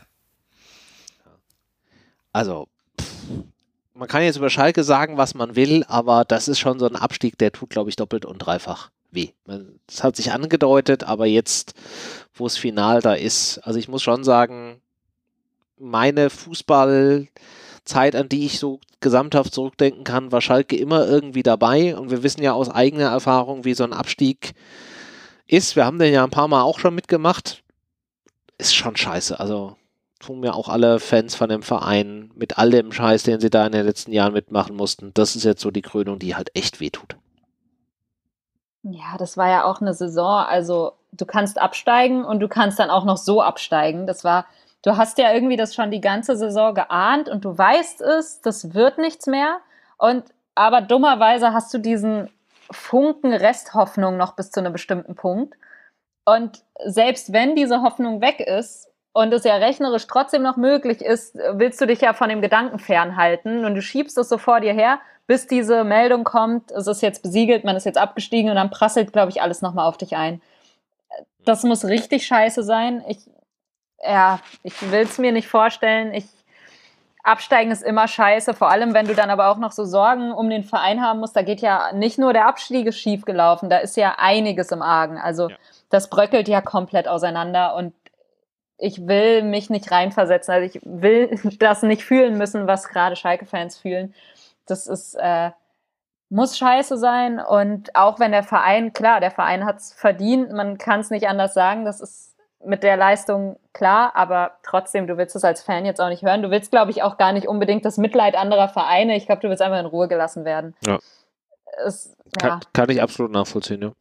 Also, man kann jetzt über Schalke sagen, was man will, aber das ist schon so ein Abstieg, der tut, glaube ich, doppelt und dreifach weh. Das hat sich angedeutet, aber jetzt, wo es final da ist, also ich muss schon sagen, meine Fußballzeit, an die ich so gesamthaft zurückdenken kann, war Schalke immer irgendwie dabei und wir wissen ja aus eigener Erfahrung, wie so ein Abstieg ist. Wir haben den ja ein paar Mal auch schon mitgemacht. Ist schon scheiße, also tun mir auch alle Fans von dem Verein mit all dem Scheiß, den sie da in den letzten Jahren mitmachen mussten. Das ist jetzt so die Krönung, die halt echt wehtut. Ja, das war ja auch eine Saison, also du kannst absteigen und du kannst dann auch noch so absteigen. Du hast ja irgendwie das schon die ganze Saison geahnt und du weißt es, das wird nichts mehr. Aber dummerweise hast du diesen Funken Resthoffnung noch bis zu einem bestimmten Punkt. Und selbst wenn diese Hoffnung weg ist und es ja rechnerisch trotzdem noch möglich ist, willst du dich ja von dem Gedanken fernhalten und du schiebst es so vor dir her, bis diese Meldung kommt, es ist jetzt besiegelt, man ist jetzt abgestiegen und dann prasselt, glaube ich, alles nochmal auf dich ein. Das muss richtig scheiße sein. Ich will es mir nicht vorstellen. Absteigen ist immer scheiße, vor allem wenn du dann aber auch noch so Sorgen um den Verein haben musst. Da geht ja nicht nur der Abstieg ist schief gelaufen, da ist ja einiges im Argen. Also das bröckelt ja komplett auseinander und ich will mich nicht reinversetzen. Also ich will das nicht fühlen müssen, was gerade Schalke-Fans fühlen. Das ist, muss scheiße sein und auch wenn der Verein hat es verdient, man kann es nicht anders sagen, das ist mit der Leistung klar, aber trotzdem, du willst es als Fan jetzt auch nicht hören. Du willst, glaube ich, auch gar nicht unbedingt das Mitleid anderer Vereine. Ich glaube, du willst einfach in Ruhe gelassen werden. Ja. Kann ich absolut nachvollziehen, ja.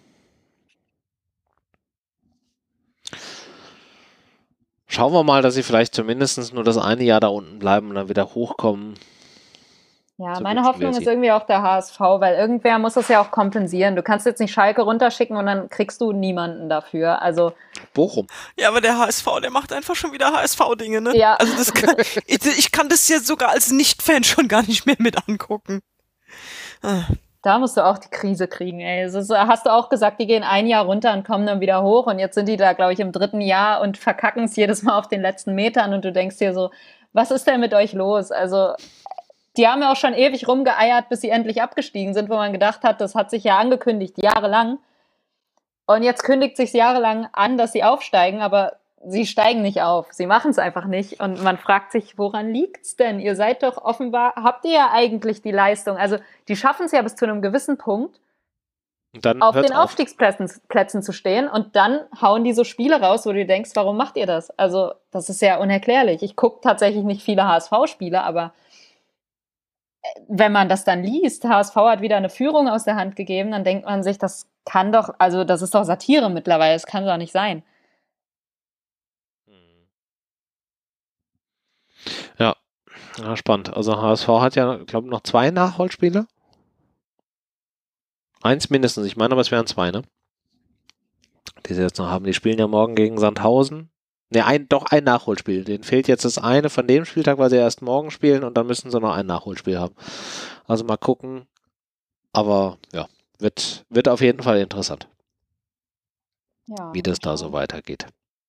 Schauen wir mal, dass sie vielleicht zumindest nur das eine Jahr da unten bleiben und dann wieder hochkommen. Ja, meine Hoffnung ist irgendwie auch der HSV, weil irgendwer muss das ja auch kompensieren. Du kannst jetzt nicht Schalke runterschicken und dann kriegst du niemanden dafür. Also Bochum. Ja, aber der HSV, der macht einfach schon wieder HSV-Dinge, ne? Ja. Also ich kann das jetzt sogar als Nicht-Fan schon gar nicht mehr mit angucken. Da musst du auch die Krise kriegen, ey. Hast du auch gesagt, die gehen ein Jahr runter und kommen dann wieder hoch und jetzt sind die da, glaube ich, im 3. Jahr und verkacken es jedes Mal auf den letzten Metern und du denkst dir so, was ist denn mit euch los? Also die haben ja auch schon ewig rumgeeiert, bis sie endlich abgestiegen sind, wo man gedacht hat, das hat sich ja angekündigt, jahrelang. Und jetzt kündigt sich jahrelang an, dass sie aufsteigen, aber sie steigen nicht auf. Sie machen es einfach nicht. Und man fragt sich, woran liegt's denn? Ihr seid doch offenbar, habt ihr ja eigentlich die Leistung. Also die schaffen es ja bis zu einem gewissen Punkt, dann auf den Aufstiegsplätzen zu stehen und dann hauen die so Spiele raus, wo du denkst, warum macht ihr das? Also das ist ja unerklärlich. Ich gucke tatsächlich nicht viele HSV-Spiele, aber wenn man das dann liest, HSV hat wieder eine Führung aus der Hand gegeben, dann denkt man sich, das kann doch, also das ist doch Satire mittlerweile, das kann doch nicht sein. Ja, spannend. Also HSV hat ja, glaube ich, noch 2 Nachholspiele. 1 mindestens, ich meine, aber es wären 2, ne? die sie jetzt noch haben. Die spielen ja morgen gegen Sandhausen. Ne, ein Nachholspiel. Denen fehlt jetzt das eine von dem Spieltag, weil sie erst morgen spielen und dann müssen sie noch ein Nachholspiel haben. Also mal gucken. Aber ja, wird auf jeden Fall interessant, Ja, wie das da so weitergeht.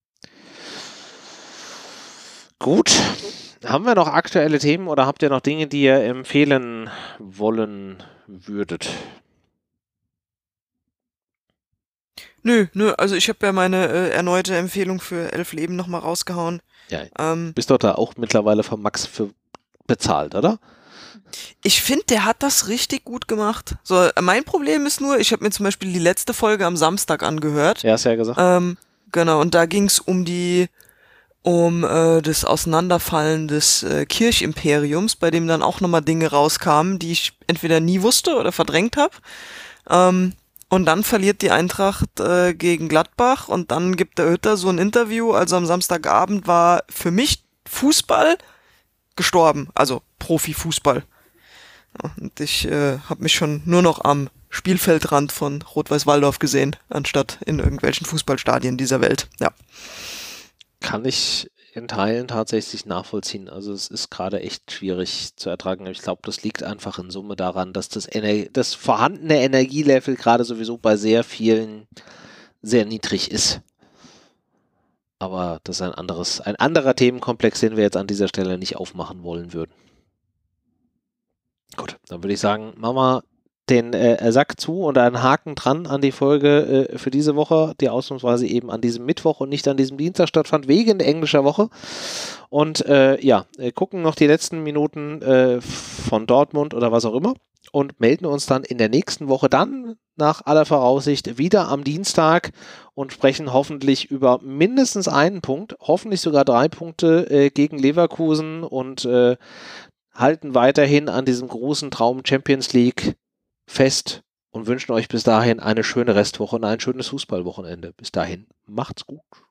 Gut. Haben wir noch aktuelle Themen oder habt ihr noch Dinge, die ihr empfehlen wollen würdet? Nö, also ich habe ja meine erneute Empfehlung für 11 Leben nochmal rausgehauen. Ja, bist doch da auch mittlerweile von Max für bezahlt, oder? Ich finde, der hat das richtig gut gemacht. So, mein Problem ist nur, ich habe mir zum Beispiel die letzte Folge am Samstag angehört. Ja, hast ja gesagt. Genau, und da ging es um das Auseinanderfallen des Kirchimperiums, bei dem dann auch nochmal Dinge rauskamen, die ich entweder nie wusste oder verdrängt habe. Und dann verliert die Eintracht gegen Gladbach und dann gibt der Hütter so ein Interview. Also am Samstagabend war für mich Fußball gestorben, also Profifußball. Und ich habe mich schon nur noch am Spielfeldrand von Rot-Weiß-Walldorf gesehen, anstatt in irgendwelchen Fußballstadien dieser Welt. Ja. Kann ich in Teilen tatsächlich nachvollziehen. Also es ist gerade echt schwierig zu ertragen. Ich glaube, das liegt einfach in Summe daran, dass das vorhandene Energielevel gerade sowieso bei sehr vielen sehr niedrig ist. Aber das ist ein anderer Themenkomplex, den wir jetzt an dieser Stelle nicht aufmachen wollen würden. Gut, dann würde ich sagen, machen wir den Sack zu und einen Haken dran an die Folge für diese Woche, die ausnahmsweise eben an diesem Mittwoch und nicht an diesem Dienstag stattfand, wegen englischer Woche. Und gucken noch die letzten Minuten von Dortmund oder was auch immer und melden uns dann in der nächsten Woche dann nach aller Voraussicht wieder am Dienstag und sprechen hoffentlich über mindestens einen Punkt, hoffentlich sogar 3 Punkte gegen Leverkusen und halten weiterhin an diesem großen Traum Champions League fest und wünschen euch bis dahin eine schöne Restwoche und ein schönes Fußballwochenende. Bis dahin, macht's gut.